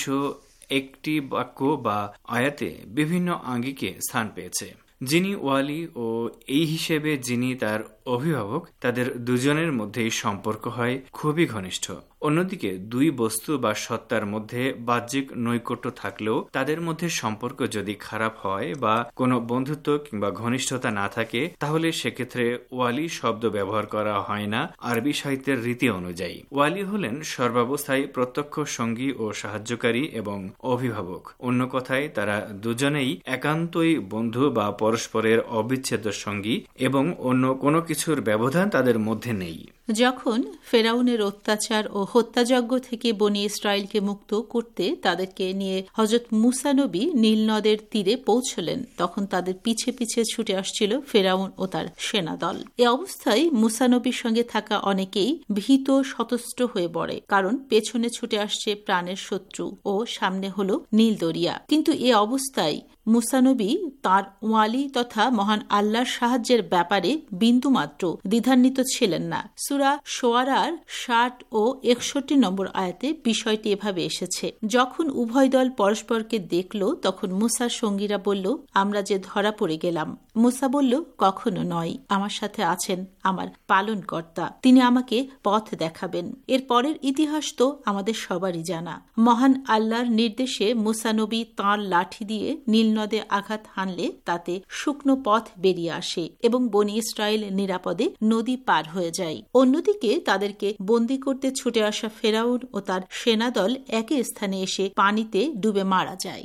[SPEAKER 10] ২০১টি বাক্য বা আয়াতে বিভিন্ন আঙ্গিকে স্থান পেয়েছে। যিনি ওয়ালি ও এই হিসেবে যিনি তার অভিভাবক, তাদের দুজনের মধ্যেই সম্পর্ক হয় খুবই ঘনিষ্ঠ। অন্যদিকে দুই বস্তু বা সত্তার মধ্যে বাহ্যিক নৈকট্য থাকলেও তাদের মধ্যে সম্পর্ক যদি খারাপ হয় বা কোনো বন্ধুত্ব কিংবা ঘনিষ্ঠতা না থাকে, তাহলে সেক্ষেত্রে ওয়ালি শব্দ ব্যবহার করা হয় না আরবি সাহিত্যের রীতি অনুযায়ী। ওয়ালি হলেন সর্বাবস্থায় প্রত্যক্ষ সঙ্গী ও সাহায্যকারী এবং অভিভাবক। অন্য কথায় তারা দুজনেই একান্তই বন্ধু বা পরস্পরের অবিচ্ছেদ্য সঙ্গী এবং অন্য কোনো কিছুর ব্যবধান তাদের মধ্যে নেই।
[SPEAKER 11] যখন ফেরাউনের অত্যাচার ও হত্যাযজ্ঞ থেকে বনি ইসরায়েলকে মুক্ত করতে তাদেরকে নিয়ে হযরত মুসা নবী নীল নদের তীরে পৌঁছলেন, তখন তাদের পিছে পিছে ছুটে আসছিল ফেরাউন ও তার সেনাদল। এ অবস্থায় মুসা নবীর সঙ্গে থাকা অনেকেই ভীত সতস্ত্র হয়ে পড়ে, কারণ পেছনে ছুটে আসছে প্রাণের শত্রু ও সামনে হলো নীল দরিয়া। কিন্তু এ অবস্থায় মুসা নবী তাঁর ওয়ালি তথা মহান আল্লাহর সাহায্যের ব্যাপারে বিন্দুমাত্র দ্বিধান্বিত ছিলেন না। সূরা শোয়ারার ৬০ ও ৬১ নম্বর আয়াতে বিষয়টি এভাবে এসেছে: যখন উভয় দল পরস্পরকে দেখল, তখন মুসার সঙ্গীরা বলল, আমরা যে ধরা পড়ে গেলাম। মুসা বলল, কখনো নয়, আমার সাথে আছেন আমার পালনকর্তা, তিনি আমাকে পথ দেখাবেন। এর পরের ইতিহাস তো আমাদের সবারই জানা। মহান আল্লাহর নির্দেশে মুসা নবী তাঁর লাঠি দিয়ে নীল নদে আঘাত হানলে তাতে শুকনো পথ বেরিয়ে আসে এবং বনি ইসরায়েল নিরাপদে নদী পার হয়ে যায়। অন্যদিকে তাদেরকে বন্দী করতে ছুটে আসা ফেরাউন ও তার সেনাদল একই স্থানে এসে পানিতে ডুবে মারা যায়।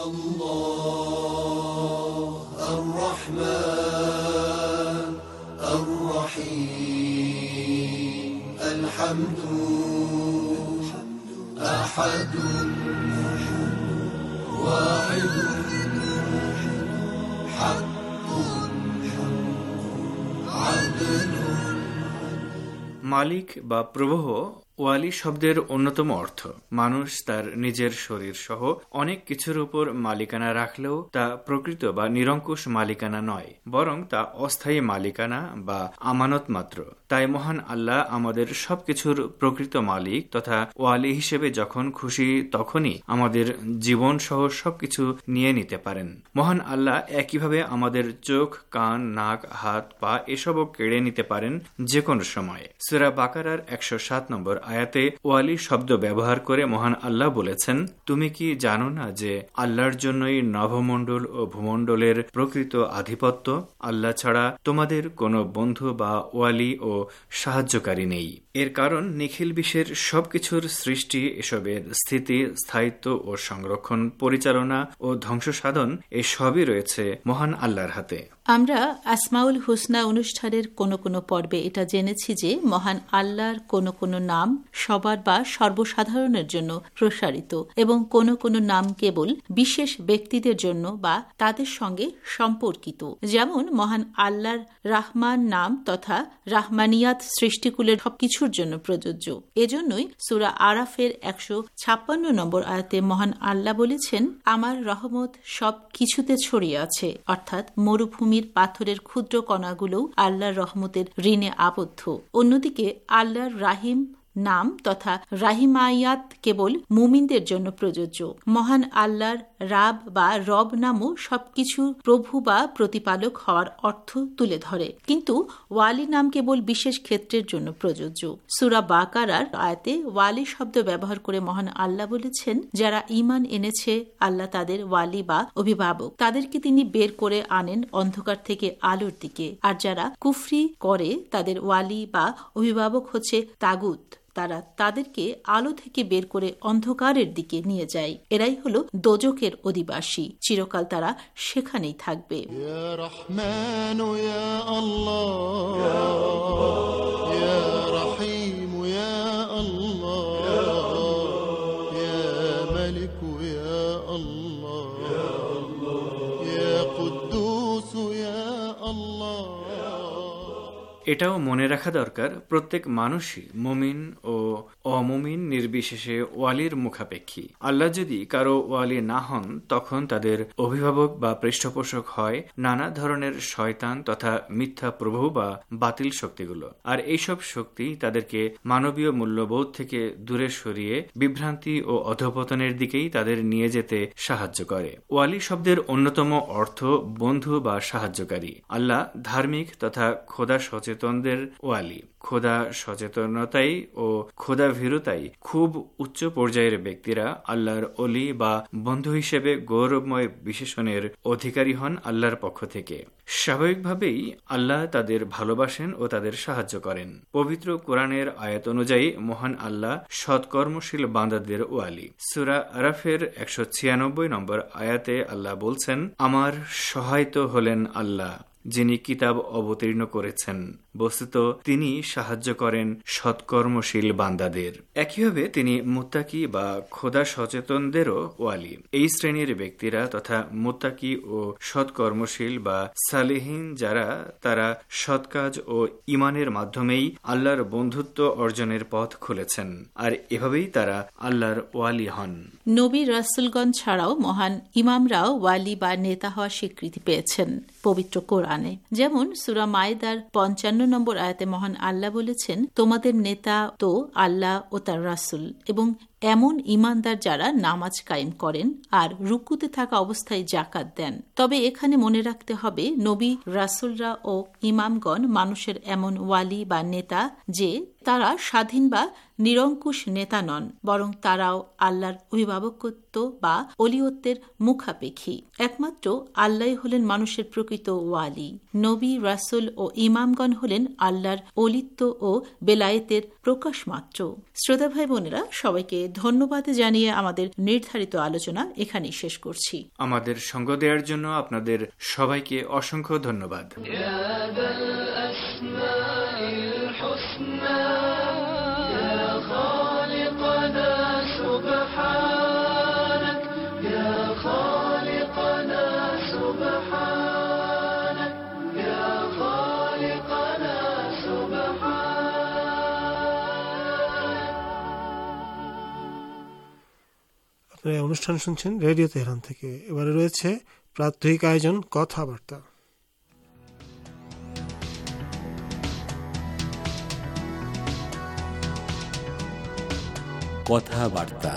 [SPEAKER 10] মালিক বা প্রভু ওয়ালি শব্দের অন্যতম অর্থ মানুষ তার নিজের শরীর সহ অনেক কিছুর উপর মালিকানা রাখলেও তা প্রকৃত বা নিরঙ্কুশ মালিকানা নয়, বরং তা অস্থায়ী মালিকানা বা আমানত মাত্র। তাই মহান আল্লাহ আমাদের সবকিছুর প্রকৃত মালিক তথা ওয়ালি হিসেবে যখন খুশি তখনই আমাদের জীবন সহ সবকিছু নিয়ে নিতে পারেন। মহান আল্লাহ একইভাবে আমাদের চোখ, কান, নাক, হাত, পা এসবও কেড়ে নিতে পারেন যে কোনো সময়। সূরা বাকারার ১০৭ নম্বর আয়াতে ওয়ালি শব্দ ব্যবহার করে মহান আল্লাহ বলেছেন, তুমি কি জানো না যে আল্লাহর জন্যই নভমণ্ডল ও ভূমণ্ডলের প্রকৃত আধিপত্য? আল্লাহ ছাড়া তোমাদের কোনো বন্ধু বা ওয়ালি ও সাহায্যকারী নেই। এর কারণ নিখিল বিশ্বের সবকিছুর সৃষ্টি, এসবের স্থিতি, স্থায়িত্ব ও সংরক্ষণ, পরিচালনা ও ধ্বংস সাধন এই সবই রয়েছে মহান আল্লাহর হাতে।
[SPEAKER 11] আমরা আসমাউল হুসনা অনুষ্ঠানের কোনো কোনো পর্বে এটা জেনেছি যে মহান আল্লাহর কোনো কোনো নাম সবার বা সর্বসাধারণের জন্য প্রসারিত এবং কোনো কোনো নাম কেবল বিশেষ ব্যক্তিদের জন্য বা তাদের সঙ্গে সম্পর্কিত। যেমন মহান আল্লাহর রাহমান নাম তথা রাহমানিয়াত সৃষ্টিকুলের সবকিছুর জন্য প্রযোজ্য। এজন্যই সূরা আরাফের 156 নম্বর আয়াতে মহান আল্লাহ বলেছেন, আমার রহমত সব কিছুতে ছড়িয়ে আছে, অর্থাৎ মরুভূমির পাথরের ক্ষুদ্র কণাগুলোও আল্লাহর রহমতের ঋণে আবদ্ধ। অন্যদিকে আল্লাহর রাহিম নাম তথা রাহিমায়াত কেবল মুমিনদের জন্য প্রযোজ্য। মহান আল্লাহর রাব বা রব নামও সবকিছু প্রভু বা প্রতিপালক হওয়ার অর্থ তুলে ধরে, কিন্তু ওয়ালি নাম কেবল বিশেষ ক্ষেত্রের জন্য প্রযোজ্য। সূরা বাকারার আয়াতে ওয়ালি শব্দ ব্যবহার করে মহান আল্লাহ বলেছেন, যারা ঈমান এনেছে আল্লাহ তাদের ওয়ালি বা অভিভাবক, তাদেরকে তিনি বের করে আনেন অন্ধকার থেকে আলোর দিকে। আর যারা কুফরি করে তাদের ওয়ালি বা অভিভাবক হচ্ছে তাগুত, তারা তাদেরকে আলো থেকে বের করে অন্ধকারের দিকে নিয়ে যায়। এরাই হলো দোজখের অধিবাসী, চিরকাল তারা সেখানেই থাকবে।
[SPEAKER 10] এটাও মনে রাখা দরকার, প্রত্যেক মানুষই মুমিন ও অমুমিন নির্বিশেষে ওয়ালির মুখাপেক্ষী। আল্লাহ যদি কারো ওয়ালি না হন, তখন তাদের অভিভাবক বা পৃষ্ঠপোষক হয় নানা ধরনের শয়তান তথা মিথ্যা প্রভু বা বাতিল শক্তিগুলো। আর এইসব শক্তি তাদেরকে মানবীয় মূল্যবোধ থেকে দূরে সরিয়ে বিভ্রান্তি ও অধঃপতনের দিকেই তাদের নিয়ে যেতে সাহায্য করে। ওয়ালি শব্দের অন্যতম অর্থ বন্ধু বা সাহায্যকারী। আল্লাহ ধার্মিক তথা খোদা সচেতনদের ওয়ালি। খোদা সচেতনতাই ও খোদা ভীরুতাই খুব উচ্চ পর্যায়ের ব্যক্তিরা আল্লাহর অলি বা বন্ধু হিসেবে গৌরবময় বিশেষণের অধিকারী হন আল্লাহর পক্ষ থেকে। স্বাভাবিকভাবেই আল্লাহ তাদের ভালোবাসেন ও তাদের সাহায্য করেন। পবিত্র কোরআনের আয়াত অনুযায়ী মহান আল্লাহ সৎকর্মশীল বান্দাদের ওয়ালি। সূরা আরাফের 196 নম্বর আয়াতে আল্লাহ বলছেন, আমার সহায়ত হলেন আল্লাহ, যিনি কিতাব অবতীর্ণ করেছেন। বস্তুত তিনি সাহায্য করেন সৎকর্মশীল বান্দাদের। একইভাবে তিনি মুত্তাকি বা খোদা সচেতনদেরও ওয়ালি। এই শ্রেণীর ব্যক্তিরা তথা মুত্তাকি ও সৎকর্মশীল বা সালেহীন যারা, তারা সৎ কাজ ও ইমানের মাধ্যমেই আল্লাহর বন্ধুত্ব অর্জনের পথ খুলেছেন, আর এভাবেই তারা আল্লাহর ওয়ালি হন।
[SPEAKER 11] নবী রাসূলগণ ছাড়াও মহান ইমামরাও ওয়ালি বা নেতা হওয়ার স্বীকৃতি পেয়েছেন পবিত্র কোরআনে। যেমন সূরা মায়েদার 55 নম্বর আয়াতে মহান আল্লাহ বলেছেন, তোমাদের নেতা তো আল্লাহ ও তার রাসূল এবং এমন ইমানদার যারা নামাজ কায়েম করেন আর রুকুতে থাকা অবস্থায় যাকাত দেন। তবে এখানে মনে রাখতে হবে, নবী রাসূলরা ও ইমামগণ মানুষের এমন ওয়ালি বা নেতা যে তারা স্বাধীন বা নিরঙ্কুশ নেতা নন, বরং তারাও আল্লাহর অভিভাবকত্ব বা অলিয়ত্বের মুখাপেক্ষী। একমাত্র আল্লাহ হলেন মানুষের প্রকৃত ওয়ালি। নবী রাসূল ও ইমামগণ হলেন আল্লাহর অলিত্ব ও বেলায়েতের প্রকাশ মাত্র। শ্রোতা ভাই বোনেরা, সবাইকে ধন্যবাদ জানিয়ে আমাদের নির্ধারিত আলোচনা এখানেই শেষ করছি।
[SPEAKER 10] আমাদের সঙ্গ দেওয়ার জন্য আপনাদের সবাইকে অসংখ্য ধন্যবাদ।
[SPEAKER 9] আপনারা অনুষ্ঠান শুনছেন রেডিও তেহরান থেকে। এবারে রয়েছে প্রাত্যহিক আয়োজন কথাবার্তা।
[SPEAKER 2] কথাবার্তা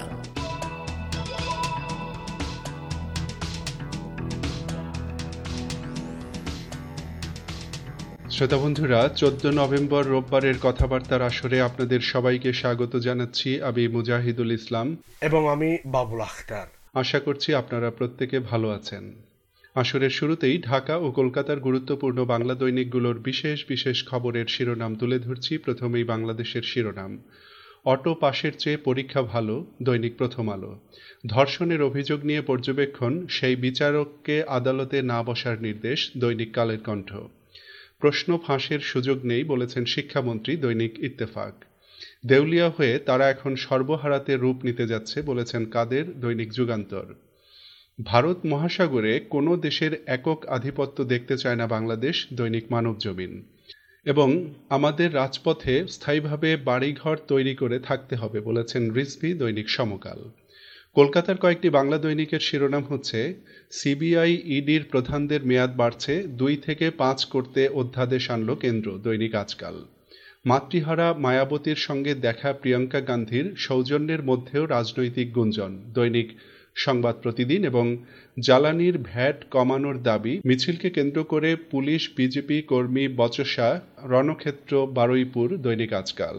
[SPEAKER 13] শ্রোতা বন্ধুরা, 14 নভেম্বর রোববারের কথাবার্তার আসরে আপনাদের সবাইকে স্বাগত জানাচ্ছি। আমি মুজাহিদুল ইসলাম
[SPEAKER 4] এবং আমি বাবুল আখতার।
[SPEAKER 13] আশা করছি আপনারা প্রত্যেকে ভালো আছেন। আসরের শুরুতেই ঢাকা ও কলকাতার গুরুত্বপূর্ণ বাংলা দৈনিকগুলোর বিশেষ বিশেষ খবরের শিরোনাম তুলে ধরছি। প্রথমেই বাংলাদেশের শিরোনাম। অটো পাশের চেয়ে পরীক্ষা ভালো, দৈনিক প্রথম আলো। ধর্ষণের অভিযোগ নিয়ে পর্যবেক্ষণ, সেই বিচারককে আদালতে না বসার নির্দেশ, দৈনিক কালের কণ্ঠ। প্রশ্ন ফাঁসের সুযোগ নেই বলেছেন শিক্ষামন্ত্রী, দৈনিক ইত্তেফাক। দেউলিয়া হয়ে তারা এখন সর্বহারাতে রূপ নিতে যাচ্ছে বলেছেন কাদের দৈনিক যুগান্তর। ভারত মহাসাগরে কোনো দেশের একক আধিপত্য দেখতে চায় না বাংলাদেশ দৈনিক মানবজমিন। এবং আমাদের রাজপথে স্থায়ীভাবে বাড়িঘর তৈরি করে থাকতে হবে বলেছেন রিজভী দৈনিক সমকাল। কলকাতার কয়েকটি বাংলা দৈনিকের শিরোনাম হচ্ছে সিবিআই ইডির প্রধানদের মেয়াদ বাড়ছে 2 থেকে 5 করতে অধ্যাদেশ আনল কেন্দ্র দৈনিক আজকাল। মাতৃহারা মায়াবতীর সঙ্গে দেখা প্রিয়াঙ্কা গান্ধীর সৌজন্যের মধ্যেও রাজনৈতিক গুঞ্জন দৈনিক সংবাদ প্রতিদিন। এবং জ্বালানির ভ্যাট কমানোর দাবি মিছিলকে কেন্দ্র করে পুলিশ বিজেপি কর্মী বচসা রণক্ষেত্র বারুইপুর দৈনিক আজকাল।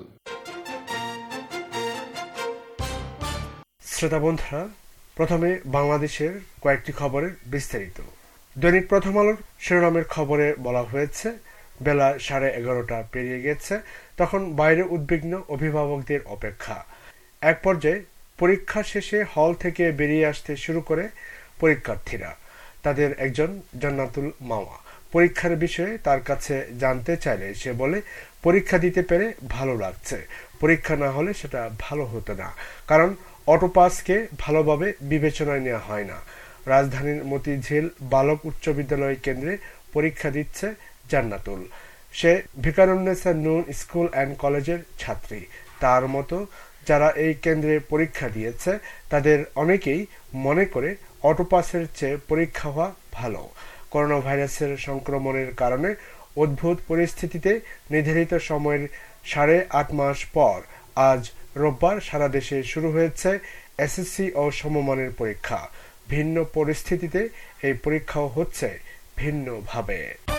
[SPEAKER 4] শ্রোতা বন্ধুরা, প্রথমে বাংলাদেশের কয়েকটি খবরের বিস্তারিত। দৈনিক প্রথম আলোর শিরোনামের খবরে বলা হয়েছে, বেলা 11:30 পেরিয়ে গেছে, তখন বাইরে উদ্বিগ্ন অভিভাবকদের অপেক্ষা। এক পর্যায়ে পরীক্ষা শেষে হল থেকে বেরিয়ে আসতে শুরু করে পরীক্ষার্থীরা। তাদের একজন জান্নাতুল মাওয়া পরীক্ষার বিষয়ে তার কাছে জানতে চাইলে সে বলে, পরীক্ষা দিতে পেরে ভালো লাগছে, পরীক্ষা না হলে সেটা ভালো হতো না, কারণ অটোপাসকে ভালোভাবে বিবেচনায় নেওয়া হয় না। রাজধানীর মতিঝিল বালক উচ্চ বিদ্যালয় কেন্দ্রে পরীক্ষা দিচ্ছে জান্নাতুল। সে ভিকারুন্নেসা নূন স্কুল অ্যান্ড কলেজের ছাত্রী। তার মতো যারা এই কেন্দ্রে পরীক্ষা দিয়েছে তাদের অনেকেই মনে করে অটোপাসের চেয়ে পরীক্ষা হওয়া ভালো। করোনা ভাইরাসের সংক্রমণের কারণে অদ্ভুত পরিস্থিতিতে নির্ধারিত সময়ের 8.5 মাস পর আজ রোববার সারা দেশে শুরু হয়েছে এসএসসি ও সমমানের পরীক্ষা। ভিন্ন পরিস্থিতিতে এই পরীক্ষাও হচ্ছে ভিন্নভাবে।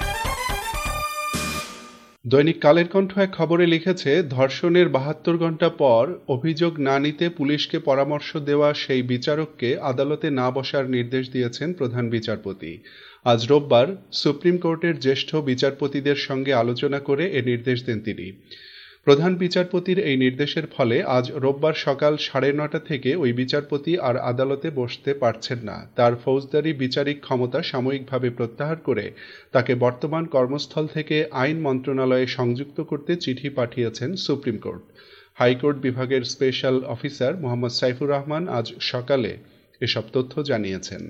[SPEAKER 13] দৈনিক কালের কণ্ঠ এক খবরে লিখেছে, ধর্ষণের 72 ঘণ্টা পর অভিযোগ না নিতে পুলিশকে পরামর্শ দেওয়া সেই বিচারককে আদালতে না বসার নির্দেশ দিয়েছেন প্রধান বিচারপতি। আজ রোববার সুপ্রিম কোর্টের জ্যেষ্ঠ বিচারপতিদের সঙ্গে আলোচনা করে এ নির্দেশ দেন তিনি। প্রধান বিচারপতির এই নির্দেশের ফলে আজ রোববার সকাল 9:30 থেকে ওই বিচারপতি আর আদালতে বসতে পারছেন না। তার ফৌজদারি বিচারিক ক্ষমতা সাময়িকভাবে প্রত্যাহার করে তাকে বর্তমান কর্মস্থল থেকে আইন মন্ত্রণালয়ে সংযুক্ত করতে চিঠি পাঠিয়েছেন সুপ্রিম কোর্ট। হাইকোর্ট বিভাগের স্পেশাল অফিসার মোহাম্মদ সাইফুর রহমান আজ সকালে এসব তথ্য জানিয়েছেন।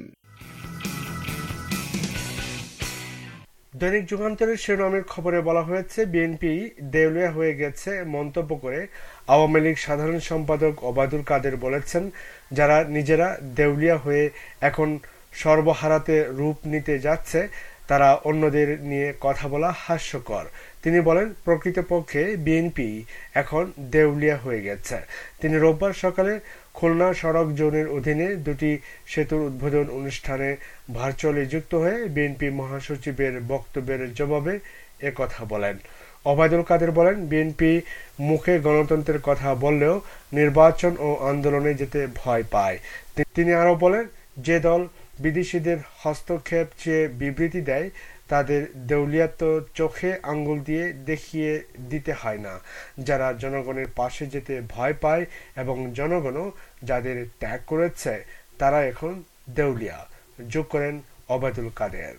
[SPEAKER 4] দৈনিক যুগান্তরের শিরোনামের খবরে বলা হয়েছে, বিএনপি দেউলিয়া হয়ে গেছে মন্তব্য করে আওয়ামী লীগ সাধারণ সম্পাদক ওবায়দুল কাদের বলেছেন, যারা নিজেরা দেউলিয়া হয়ে এখন সর্বহারাতে রূপ নিতে যাচ্ছে তারা অন্যদের নিয়ে কথা বলা হাস্যকর। তিনি বলেন, প্রকৃতপক্ষে বিএনপি এখন দেউলিয়া হয়ে গেছে। তিনি রোববার সকালে খুলনা সড়ক জোনের অধীনে 2টি সেতুর উদ্বোধন অনুষ্ঠানে ভার্চুয়ালি যুক্ত হয়ে বিএনপি মহাসচিবের বক্তব্যের জবাবে একথা বলেন। ওবায়দুল কাদের বলেন, বিএনপি মুখে গণতন্ত্রের কথা বললেও নির্বাচন ও আন্দোলনে যেতে ভয় পায়। তিনি আরো বলেন, যে দল বিদেশিদের হস্তক্ষেপ চেয়ে বিবৃতি দেয় তাদের দেউলিয়াত চোখে আঙ্গুল দিয়ে দেখিয়ে দিতে হয় না। যারা জনগণের পাশে যেতে ভয় পায় এবং জনগণও যাদের ত্যাগ করেছে তারা এখন দেউলিয়া, যোগ করেন ওবায়দুল কাদের।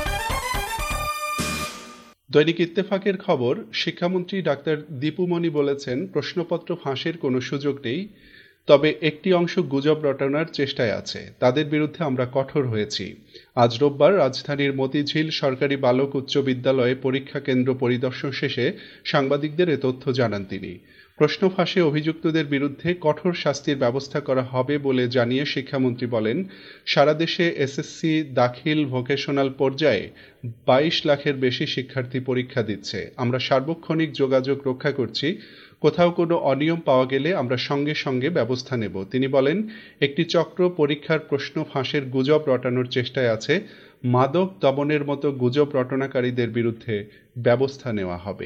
[SPEAKER 13] দৈনিক ইত্তেফাকের খবর, শিক্ষামন্ত্রী ডাক্তার দীপুমণি বলেছেন, প্রশ্নপত্র ফাঁসের কোনো সুযোগ নেই, তবে একটি অংশ গুজব রটানোর চেষ্টায় আছে, তাদের বিরুদ্ধে আমরা কঠোর হয়েছি। আজ রোববার রাজধানীর মতিঝিল সরকারি বালক উচ্চ বিদ্যালয়ে পরীক্ষা কেন্দ্র পরিদর্শন শেষে সাংবাদিকদের এ তথ্য জানান তিনি। প্রশ্ন ফাঁসে অভিযুক্তদের বিরুদ্ধে কঠোর শাস্তির ব্যবস্থা করা হবে বলে জানিয়ে শিক্ষামন্ত্রী বলেন, সারা দেশে এসএসসি দাখিল ভোকেশনাল পর্যায়ে 22 লাখের বেশি শিক্ষার্থী পরীক্ষা দিচ্ছে। আমরা সার্বক্ষণিক যোগাযোগ রক্ষা করছি, কোথাও কোনো অনিয়ম পাওয়া গেলে আমরা সঙ্গে সঙ্গে ব্যবস্থা নেব। তিনি বলেন, একটি চক্র পরীক্ষার প্রশ্ন ফাঁসের গুজব রটানোর চেষ্টায় আছে, মাদক দমনের মতো গুজব রটনাকারীদের বিরুদ্ধে ব্যবস্থা নেওয়া হবে।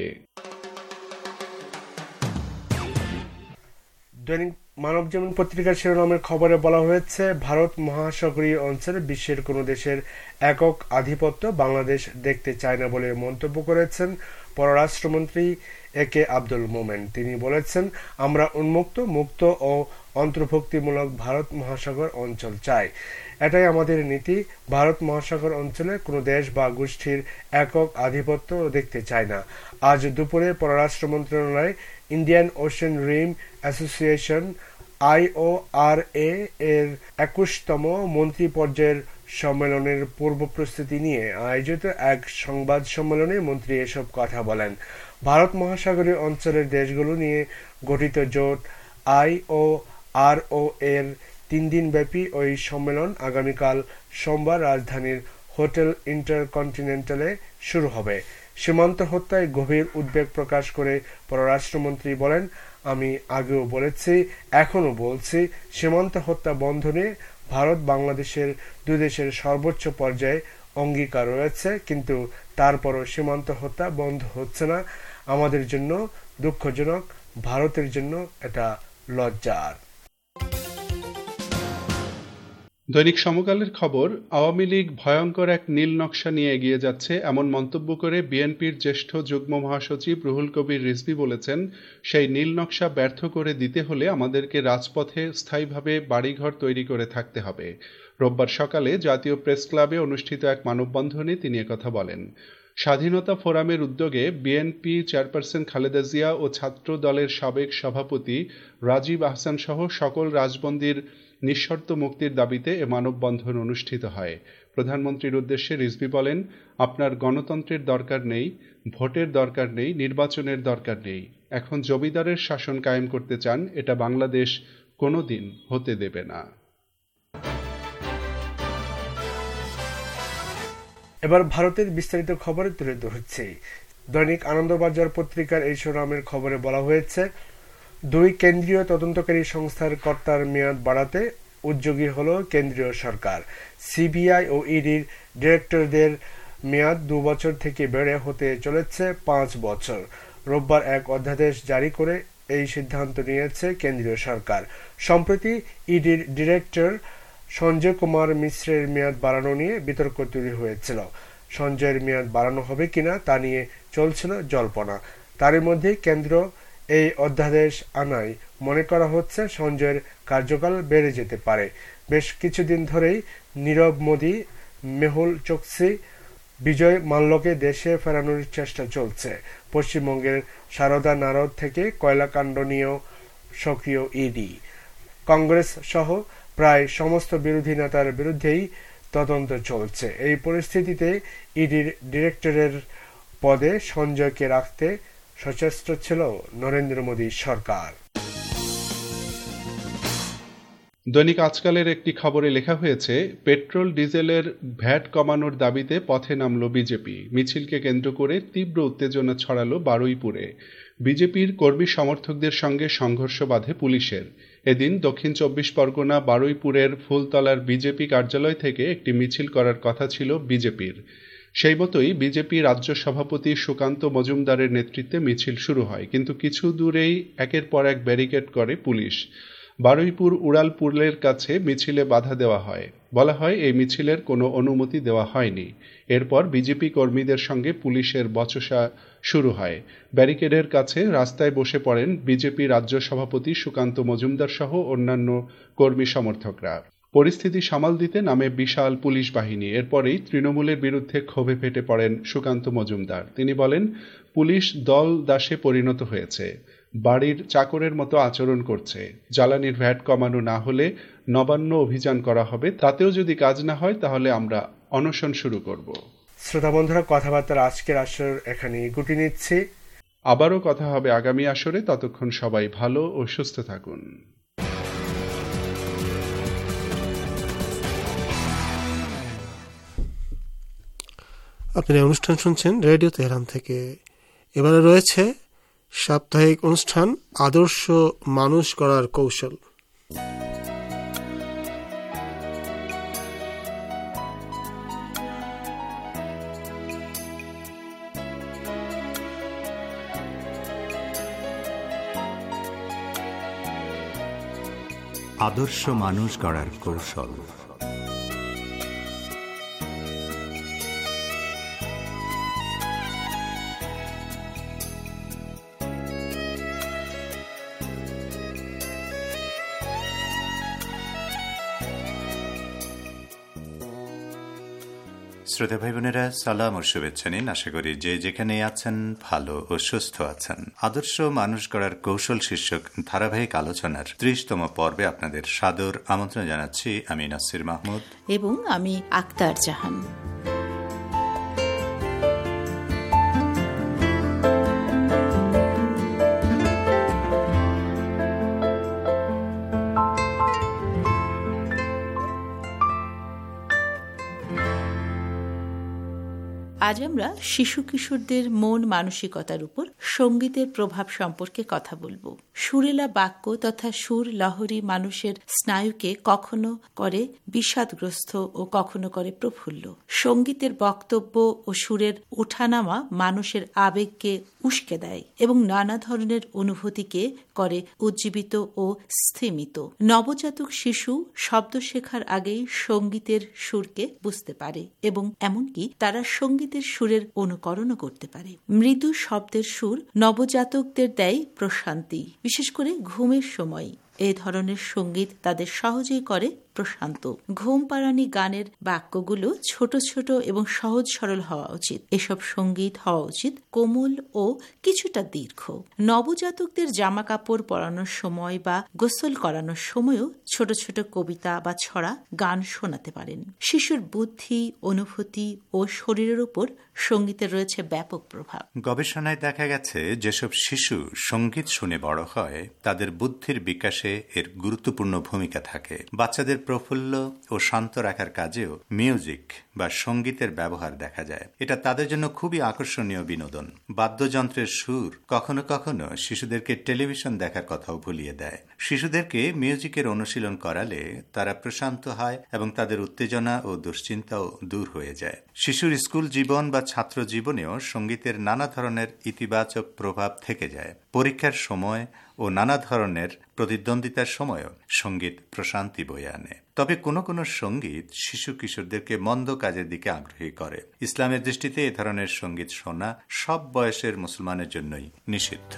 [SPEAKER 4] দৈনিক মানবজমিন পত্রিকার শিরোনামের খবরে বলা হয়েছে, ভারত মহাসাগরীয় অঞ্চলে বিশ্বের কোনো দেশের একক আধিপত্য বাংলাদেশ দেখতে চায় না বলে মন্তব্য করেছেন পররাষ্ট্রমন্ত্রী একে আব্দুল মোমেন। তিনি বলেছেন, আমরা উন্মুক্ত, মুক্ত ও অন্তর্ভুক্তিমূলক ভারত মহাসাগর অঞ্চল চাই। এটাই আমাদের নীতি। ভারত মহাসাগর অঞ্চলে কোনো দেশ বা গোষ্ঠীর একক আধিপত্য দেখতে চায় না। আজ দুপুরে পররাষ্ট্র মন্ত্রণালয় Indian ocean rim association IORA এর 21তম মন্ত্রী পর্যায়ের সম্মেলনের পূর্ব প্রস্তুতি নিয়ে আয়োজিত এক সংবাদ সম্মেলনে মন্ত্রী এসব কথা বলেন। ভারত মহাসাগরীয় অঞ্চলের দেশগুলো নিয়ে গঠিত জোট IORO এর 3 দিনব্যাপী ওই সম্মেলন আগামীকাল সোমবার রাজধানীর হোটেল ইন্টারকন্টিনেন্টালে শুরু হবে। সীমান্ত হত্যায় গভীর উদ্বেগ প্রকাশ করে পররাষ্ট্রমন্ত্রী বলেন, আমি আগেও বলেছি, এখনো বলছি, সীমান্ত হত্যা বন্ধনে ভারত বাংলাদেশের দুই দেশের সর্বোচ্চ পর্যায়ে অঙ্গীকার রয়েছে, কিন্তু তারপরও সীমান্ত হত্যা বন্ধ হচ্ছে না। আমাদের জন্য দুঃখজনক, ভারতের জন্য এটা লজ্জার।
[SPEAKER 13] দৈনিক সমকালের খবর, আওয়ামী লীগ ভয়ঙ্কর এক নীল নকশা নিয়ে এগিয়ে যাচ্ছে এমন মন্তব্য করে বিএনপির জ্যেষ্ঠ যুগ্ম মহাসচিব রুহুল কবির রিজভী বলেছেন, সেই নীল নকশা ব্যর্থ করে দিতে হলে আমাদেরকে রাজপথে স্থায়ীভাবে বাড়িঘর তৈরি করে থাকতে হবে। রোববার সকালে জাতীয় প্রেস ক্লাবে অনুষ্ঠিত এক মানববন্ধনে তিনি একথা বলেন। স্বাধীনতা ফোরামের উদ্যোগে বিএনপি চেয়ারপারসন খালেদা জিয়া ও ছাত্র দলের সাবেক সভাপতি রাজীব আহসান সহ সকল রাজবন্দীর নিঃশর্ত মুক্তির দাবিতে এ মানববন্ধন অনুষ্ঠিত হয়। প্রধানমন্ত্রীর উদ্দেশ্যে রিজভী বলেন, আপনার গণতন্ত্রের দরকার নেই, ভোটের দরকার নেই, নির্বাচনের দরকার নেই। এখন জমিদারের শাসন কায়েম করতে চান, এটা বাংলাদেশ কোনোদিন হতে দেবে না।
[SPEAKER 4] এবার ভারতের বিস্তারিত খবরে তুলে ধরছে। দৈনিক আনন্দবাজার পত্রিকার এই শিরোনামের খবরে বলা হয়েছে, 2 কেন্দ্রীয় তদন্তকারী সংস্থার কর্তার মেয়াদ বাড়াতে উদ্যোগী হল কেন্দ্রীয় সরকার। সিবিআই ও ইডির ডিরেক্টরদের মেয়াদ 2 বছর থেকে বেড়ে হতে চলেছে 5 বছর। রোববার এক অধ্যাদেশ জারি করে এই সিদ্ধান্ত নিয়েছে কেন্দ্রীয় সরকার। সম্প্রতি ইডির ডিরেক্টর সঞ্জয় কুমার মিশ্রের মেয়াদ বাড়ানো নিয়ে বিতর্ক তৈরি হয়েছিল। সঞ্জয়ের মেয়াদ বাড়ানো হবে কিনা তা নিয়ে চলছিল জল্পনা। তারই মধ্যে কেন্দ্র এই অধ্যাদেশ আনায় মনে করা হচ্ছে সঞ্জয়ের কার্যকাল বেড়ে যেতে পারে। বেশ কিছুদিন ধরেই নীরব মোদী, মেহুল চোকসি, বিজয় মাল্যকে দেশে ফেরানোর চেষ্টা চলছে। পশ্চিমবঙ্গের সারদা নারদ থেকে কয়লাকাণ্ড নিয়েও সক্রিয় ইডি। কংগ্রেস সহ প্রায় সমস্ত বিরোধী নেতার বিরুদ্ধেই তদন্ত চলছে। এই পরিস্থিতিতে ইডির ডিরেক্টরের পদে সঞ্জয়কে রাখতে সচেষ্ট ছিল নরেন্দ্র মোদী সরকার।
[SPEAKER 13] দৈনিক আজকালের একটি খবরে লেখা হয়েছে, পেট্রোল ডিজেলের ভ্যাট কমানোর দাবিতে পথে নামল বিজেপি। মিছিলকে কেন্দ্র করে তীব্র উত্তেজনা ছড়ালো বারুইপুরে। বিজেপির কর্মী সমর্থকদের সঙ্গে সংঘর্ষ বাধে পুলিশের। এদিন দক্ষিণ 24 পরগনা বারুইপুরের ফুলতলার বিজেপি কার্যালয় থেকে একটি মিছিল করার কথা ছিল বিজেপির। সেই মতোই বিজেপি রাজ্য সভাপতি সুকান্ত মজুমদারের নেতৃত্বে মিছিল শুরু হয়, কিন্তু কিছু দূরেই একের পর এক ব্যারিকেড করে পুলিশ। বারুইপুর উড়ালপুলের কাছে মিছিলে বাধা দেওয়া হয়। বলা হয়, এই মিছিলের কোনো অনুমতি দেওয়া হয়নি। এরপর বিজেপি কর্মীদের সঙ্গে পুলিশের বচসা শুরু হয়। ব্যারিকেডের কাছে রাস্তায় বসে পড়েন বিজেপি রাজ্য সভাপতি সুকান্ত মজুমদার সহ অন্যান্য কর্মী সমর্থকরা। পরিস্থিতি সামাল দিতে নামে বিশাল পুলিশ বাহিনী। এরপরেই তৃণমূলের বিরুদ্ধে ক্ষোভে ফেটে পড়েন সুকান্ত মজুমদার। তিনি বলেন, পুলিশ দল দাসে পরিণত হয়েছে, বাড়ির চাকরের মতো আচরণ করছে। জ্বালানির ভ্যাট কমানো না হলে নবান্ন অভিযান করা হবে, তাতেও যদি কাজ না হয় তাহলে আমরা অনশন শুরু করব।
[SPEAKER 4] শ্রোতা বন্ধুরা, কথাবার্তার আজকের আসর এখানে গুটি নিচ্ছি।
[SPEAKER 13] আবারও কথা হবে আগামী আসরে। ততক্ষণ সবাই ভালো ও সুস্থ থাকুন।
[SPEAKER 9] আপনারা অনুষ্ঠান শুনছেন রেডিও তেহরান থেকে। এবারে রয়েছে সাপ্তাহিক অনুষ্ঠান আদর্শ মানুষ গড়ার কৌশল।
[SPEAKER 2] আদর্শ মানুষ গড়ার কৌশল। শ্রোতা ভাই বোনেরা, সালাম ও শুভেচ্ছা নিন। আশা করি যে যেখানে আছেন ভালো ও সুস্থ আছেন। আদর্শ মানুষ গড়ার কৌশল শীর্ষক ধারাবাহিক আলোচনার ৩০তম পর্বে আপনাদের সাদর আমন্ত্রণ জানাচ্ছি আমি নাসির মাহমুদ
[SPEAKER 11] এবং আমি আক্তার জাহান। আজ আমরা শিশু কিশোরদের মন মানসিকতার উপর সঙ্গীতের প্রভাব সম্পর্কে কথা বলবো। সুরেলা বাক্য তথা সুর লহরী মানুষের স্নায়ুকে কখনো করে বিষাদগ্রস্ত ও কখনো করে প্রফুল্ল। সঙ্গীতের বক্তব্য ও সুরের ওঠানামা মানুষের আবেগকে উস্কে দেয় এবং নানা ধরনের অনুভূতিকে করে উজ্জীবিত ও স্থিমিত। নবজাতক শিশু শব্দ শেখার আগেই সঙ্গীতের সুরকে বুঝতে পারে এবং এমনকি তারা সঙ্গীতের সুরের অনুকরণও করতে পারে। মৃদু শব্দের সুর নবজাতকদের দেয় প্রশান্তি, বিশেষ করে ঘুমের সময়। এ ধরনের সঙ্গীত তাদের সহজেই করে প্রশান্ত। ঘুম পাড়ানি গানের বাক্যগুলো ছোট ছোট এবং সহজ সরল হওয়া উচিত। এসব সঙ্গীত হওয়া উচিত কোমল ও কিছুটা দীর্ঘ। নবজাতকদের জামা কাপড় পরানোর সময় বা গোসল করানোর সময়ও ছোট ছোট কবিতা বা ছড়া গান শোনাতে পারেন। শিশুর বুদ্ধি, অনুভূতি ও শরীরের উপর সঙ্গীতের রয়েছে ব্যাপক প্রভাব।
[SPEAKER 2] গবেষণায় দেখা গেছে যেসব শিশু সঙ্গীত শুনে বড় হয় তাদের বুদ্ধির বিকাশে এর গুরুত্বপূর্ণ ভূমিকা থাকে। বাচ্চাদের প্রফুল্ল ও শান্ত রাখার কাজেও মিউজিক বা সঙ্গীতের ব্যবহার দেখা যায়। এটা তাদের জন্য খুবই আকর্ষণীয় বিনোদন। বাদ্যযন্ত্রের সুর কখনো কখনো শিশুদেরকে টেলিভিশন দেখার কথাও ভুলিয়ে দেয়। শিশুদেরকে মিউজিকের অনুশীলন করালে তারা প্রশান্ত হয় এবং তাদের উত্তেজনা ও দুশ্চিন্তাও দূর হয়ে যায়। শিশুর স্কুল জীবন বা ছাত্র জীবনেও সঙ্গীতের নানা ধরনের ইতিবাচক প্রভাব থেকে যায়। পরীক্ষার সময় ও নানা ধরনের প্রতিদ্বন্দ্বিতার সময়ও সঙ্গীত প্রশান্তি বয়ে আনে। তবে কোনো কোনো সঙ্গীত শিশু কিশোরদেরকে মন্দ কাজের দিকে আগ্রহী করে। ইসলামের দৃষ্টিতে এ ধরনের সঙ্গীত শোনা সব বয়সের মুসলমানের জন্যই নিষিদ্ধ।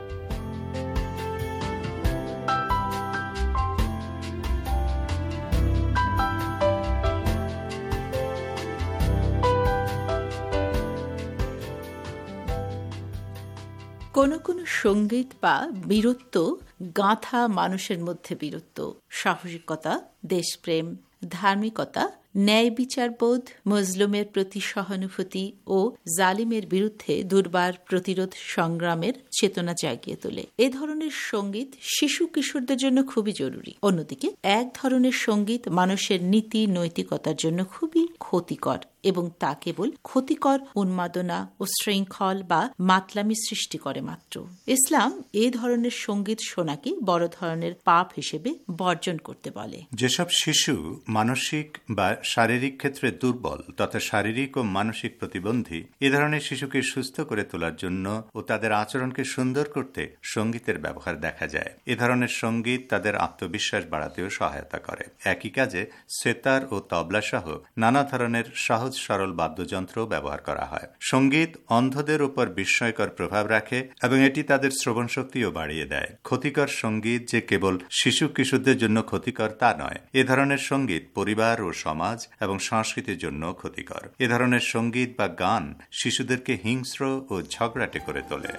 [SPEAKER 11] কোন কোন সঙ্গীত বা বীরত্ব গাঁথা মানুষের মধ্যে বীরত্ব, সাহসিকতা, দেশপ্রেম, ধার্মিকতা, ন্যায় বিচারবোধ, মজলুমের প্রতি সহানুভূতি ও জালিমের বিরুদ্ধে দুর্বার প্রতিরোধ সংগ্রামের চেতনা জাগিয়ে তোলে। এ ধরনের সঙ্গীত শিশু কিশোরদের জন্য খুবই জরুরি। অন্যদিকে এক ধরনের সঙ্গীত মানুষের নীতি নৈতিকতার জন্য খুবই ক্ষতিকর এবং তা কেবল ক্ষতিকর উন্মাদনা ও শৃঙ্খল বা মাতলামি সৃষ্টি করে মাত্র। ইসলাম এ ধরনের সঙ্গীত শোনাকে বড় ধরনের পাপ হিসেবে বর্জন করতে বলে।
[SPEAKER 2] যেসব শিশু মানসিক বা শারীরিক ক্ষেত্রে দুর্বল তথা শারীরিক ও মানসিক প্রতিবন্ধী, এ ধরনের শিশুকে সুস্থ করে তোলার জন্য ও তাদের আচরণকে সুন্দর করতে সঙ্গীতের ব্যবহার দেখা যায়। এ ধরনের সঙ্গীত তাদের আত্মবিশ্বাস বাড়াতেও সহায়তা করে। একই কাজে সেতার ও তবলা সহ নানা ধরনের সহজ সরল বাদ্যযন্ত্র ব্যবহার করা হয়। সঙ্গীত অন্ধদের উপর বিস্ময়কর প্রভাব রাখে এবং এটি তাদের শ্রবণ শক্তিও বাড়িয়ে দেয়। ক্ষতিকর সঙ্গীত যে কেবল শিশু কিশোরদের জন্য ক্ষতিকর তা নয়, এ ধরনের সঙ্গীত পরিবার ও সমাজ এবং সংস্কৃতির জন্য ক্ষতিকর। এ ধরনের সঙ্গীত বা গান শিশুদেরকে হিংস্র ও ঝগড়াটে করে তোলে।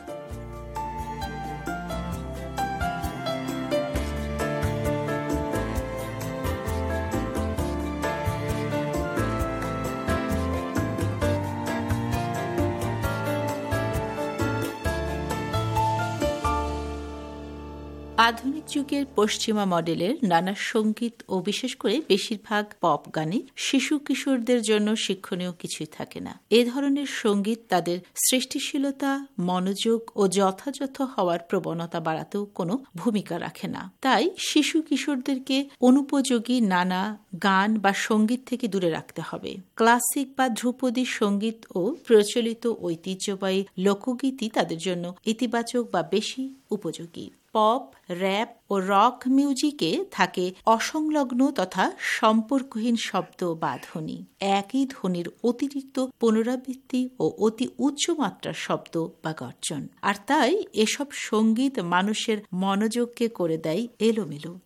[SPEAKER 11] আধুনিক যুগের পশ্চিমা মডেলের নানা সঙ্গীত ও বিশেষ করে বেশিরভাগ পপ গানে শিশু কিশোরদের জন্য শিক্ষণীয় কিছুই থাকে না। এ ধরনের সঙ্গীত তাদের সৃষ্টিশীলতা, মনোযোগ ও যথাযথ হওয়ার প্রবণতা বাড়াতেও কোনো ভূমিকা রাখে না। তাই শিশু কিশোরদেরকে অনুপযোগী নানা গান বা সঙ্গীত থেকে দূরে রাখতে হবে। ক্লাসিক বা ধ্রুপদী সঙ্গীত ও প্রচলিত ঐতিহ্যবাহী লোকগীতি তাদের জন্য ইতিবাচক বা বেশি উপযোগী। পপ, র্যাপ ও রক মিউজিকে থাকে অসংলগ্ন তথা সম্পর্কহীন শব্দ বা ধ্বনি। একই ধ্বনির অতিরিক্ত পুনরাবৃত্তি ও অতি উচ্চমাত্রার শব্দ বা গর্জন। আর তাই এসব সঙ্গীত মানুষের মনোযোগকে করে দেয় এলোমেলো।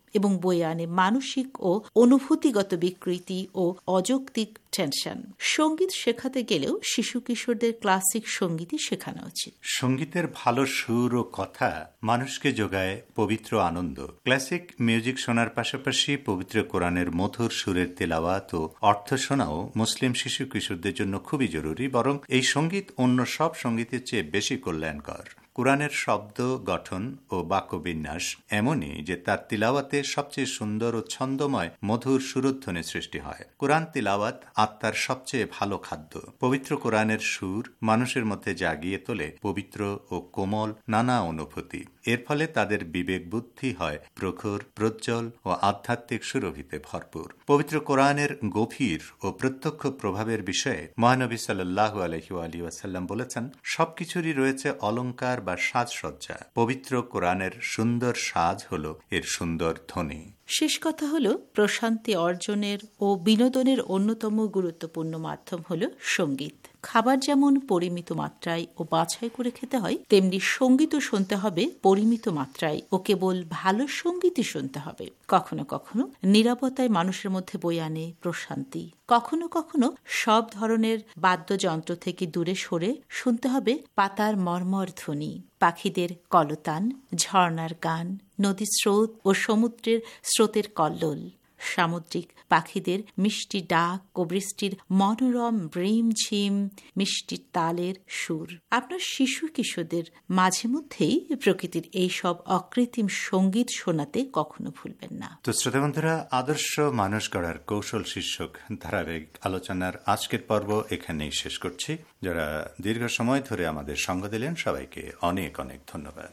[SPEAKER 11] এবং বয়ে আনে মানসিক ও অনুভূতিগত বিকৃতি ও অযৌক্তিক টেনশন। সঙ্গীত শেখাতে গেলেও শিশু কিশোরদের ক্লাসিক সঙ্গীতই শেখানো উচিত।
[SPEAKER 2] সঙ্গীতের ভালো সুর ও কথা মানুষকে যোগায় পবিত্র আনন্দ। ক্লাসিক মিউজিক শোনার পাশাপাশি পবিত্র কোরআনের মধুর সুরের তেলাওয়াত ও অর্থ শোনাও মুসলিম শিশু কিশোরদের জন্য খুবই জরুরি। বরং এই সঙ্গীত অন্য সব সঙ্গীতের চেয়ে বেশি কল্যাণকর। কোরআনের শব্দ গঠন ও বাক্যবিন্যাস এমনই যে তার তিলাওয়াতে সবচেয়ে সুন্দর ও ছন্দময় মধুর সুরধ্বনি সৃষ্টি হয়। কোরআন তিলাওয়াত আত্মার সবচেয়ে ভালো খাদ্য। পবিত্র কোরআনের সুর মানুষের মধ্যে জাগিয়ে তোলে পবিত্র ও কোমল নানা অনুভূতি। এর ফলে তাদের বিবেক বুদ্ধি হয় প্রখর, প্রজ্জ্বল ও আধ্যাত্মিক সুরভিতে ভরপুর। পবিত্র কোরআনের গভীর ও প্রত্যক্ষ প্রভাবের বিষয়ে মহানবী সাল্লাল্লাহু আলাইহি ওয়াসাল্লাম বলেছেন, সবকিছুরই রয়েছে অলংকার বা সাজসজ্জা। পবিত্র কোরআনের সুন্দর সাজ হল এর সুন্দর ধ্বনি।
[SPEAKER 11] শেষ কথা হলো, প্রশান্তি অর্জনের ও বিনোদনের অন্যতম গুরুত্বপূর্ণ মাধ্যম হল সঙ্গীত। খাবার যেমন পরিমিত মাত্রায় ও বাছাই করে খেতে হয়, তেমনি সঙ্গীতও শুনতে হবে পরিমিত মাত্রায় ও কেবল ভালো সঙ্গীতই শুনতে হবে। কখনো কখনো নীরবতায় মানুষের মধ্যে বয়ে আনে প্রশান্তি। কখনো কখনো সব ধরনের বাদ্যযন্ত্র থেকে দূরে সরে শুনতে হবে পাতার মর্মর ধ্বনি, পাখিদের কলতান, ঝর্ণার গান, নদীর স্রোত ও সমুদ্রের স্রোতের কল্লোল, সামুদ্রিক পাখিদের মিষ্টি ডাক ও বৃষ্টির মনোরম রিমঝিম মিষ্টি তালের সুর। আপনার শিশু কিশোরদের মাঝে মধ্যেই প্রকৃতির এই সব অকৃত্রিম সঙ্গীত শোনাতে কখনো ভুলবেন না।
[SPEAKER 2] তো শ্রোতা বন্ধুরা, আদর্শ মানুষ গড়ার কৌশল শীর্ষক ধারাবাহিক আলোচনার আজকের পর্ব এখানেই শেষ করছি। যারা দীর্ঘ সময় ধরে আমাদের সঙ্গ দিলেন, সবাইকে অনেক অনেক ধন্যবাদ।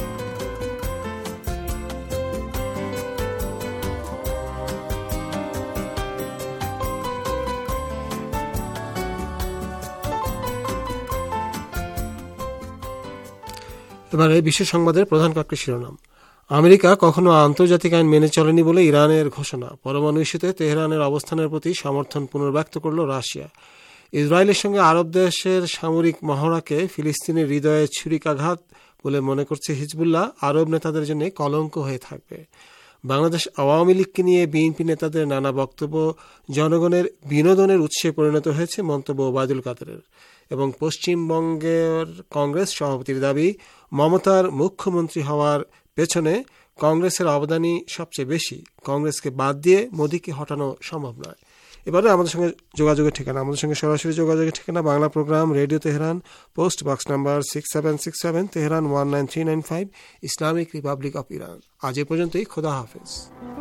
[SPEAKER 9] এবারে বিশেষ সংবাদের প্রধান কয়েকটি শিরোনাম। আমেরিকা কখনো আন্তর্জাতিক আইন মেনে চলেনি বলে ইরানের ঘোষণা। পরমাণু ইস্যুতে তেহরানের অবস্থানের প্রতি সমর্থন পুনর্ব্যক্ত করল রাশিয়া। ইসরায়েলের সঙ্গে আরব দেশের সামরিক মহড়াকে ফিলিস্তিনের হৃদয়ে ছুরিকাঘাত বলে মনে করছে হিজবুল্লাহ, আরব নেতাদের জন্য কলঙ্ক হয়ে থাকবে। বাংলাদেশ আওয়ামী লীগকে নিয়ে বিএনপি নেতাদের নানা বক্তব্য জনগণের বিনোদনের উৎসে পরিণত হয়েছে, মন্তব্য ওবায়দুল কাদেরের। এবং পশ্চিমবঙ্গের কংগ্রেস সভাপতির দাবি, মমতার মুখ্যমন্ত্রী হওয়ার পেছনে কংগ্রেসের অবদানই সবচেয়ে বেশি। কংগ্রেসকে বাদ দিয়ে মোদীকে হটানো সম্ভব নয়। এবারে আমাদের সঙ্গে যোগাযোগের ঠিকানা, আমাদের সঙ্গে সরাসরি যোগাযোগের ঠিকানা Bangla programme, radio Tehran, post box number 6767, Tehran 19395, Islamic republic of Iran. আজ এ পর্যন্তই। খোদা হাফেজ।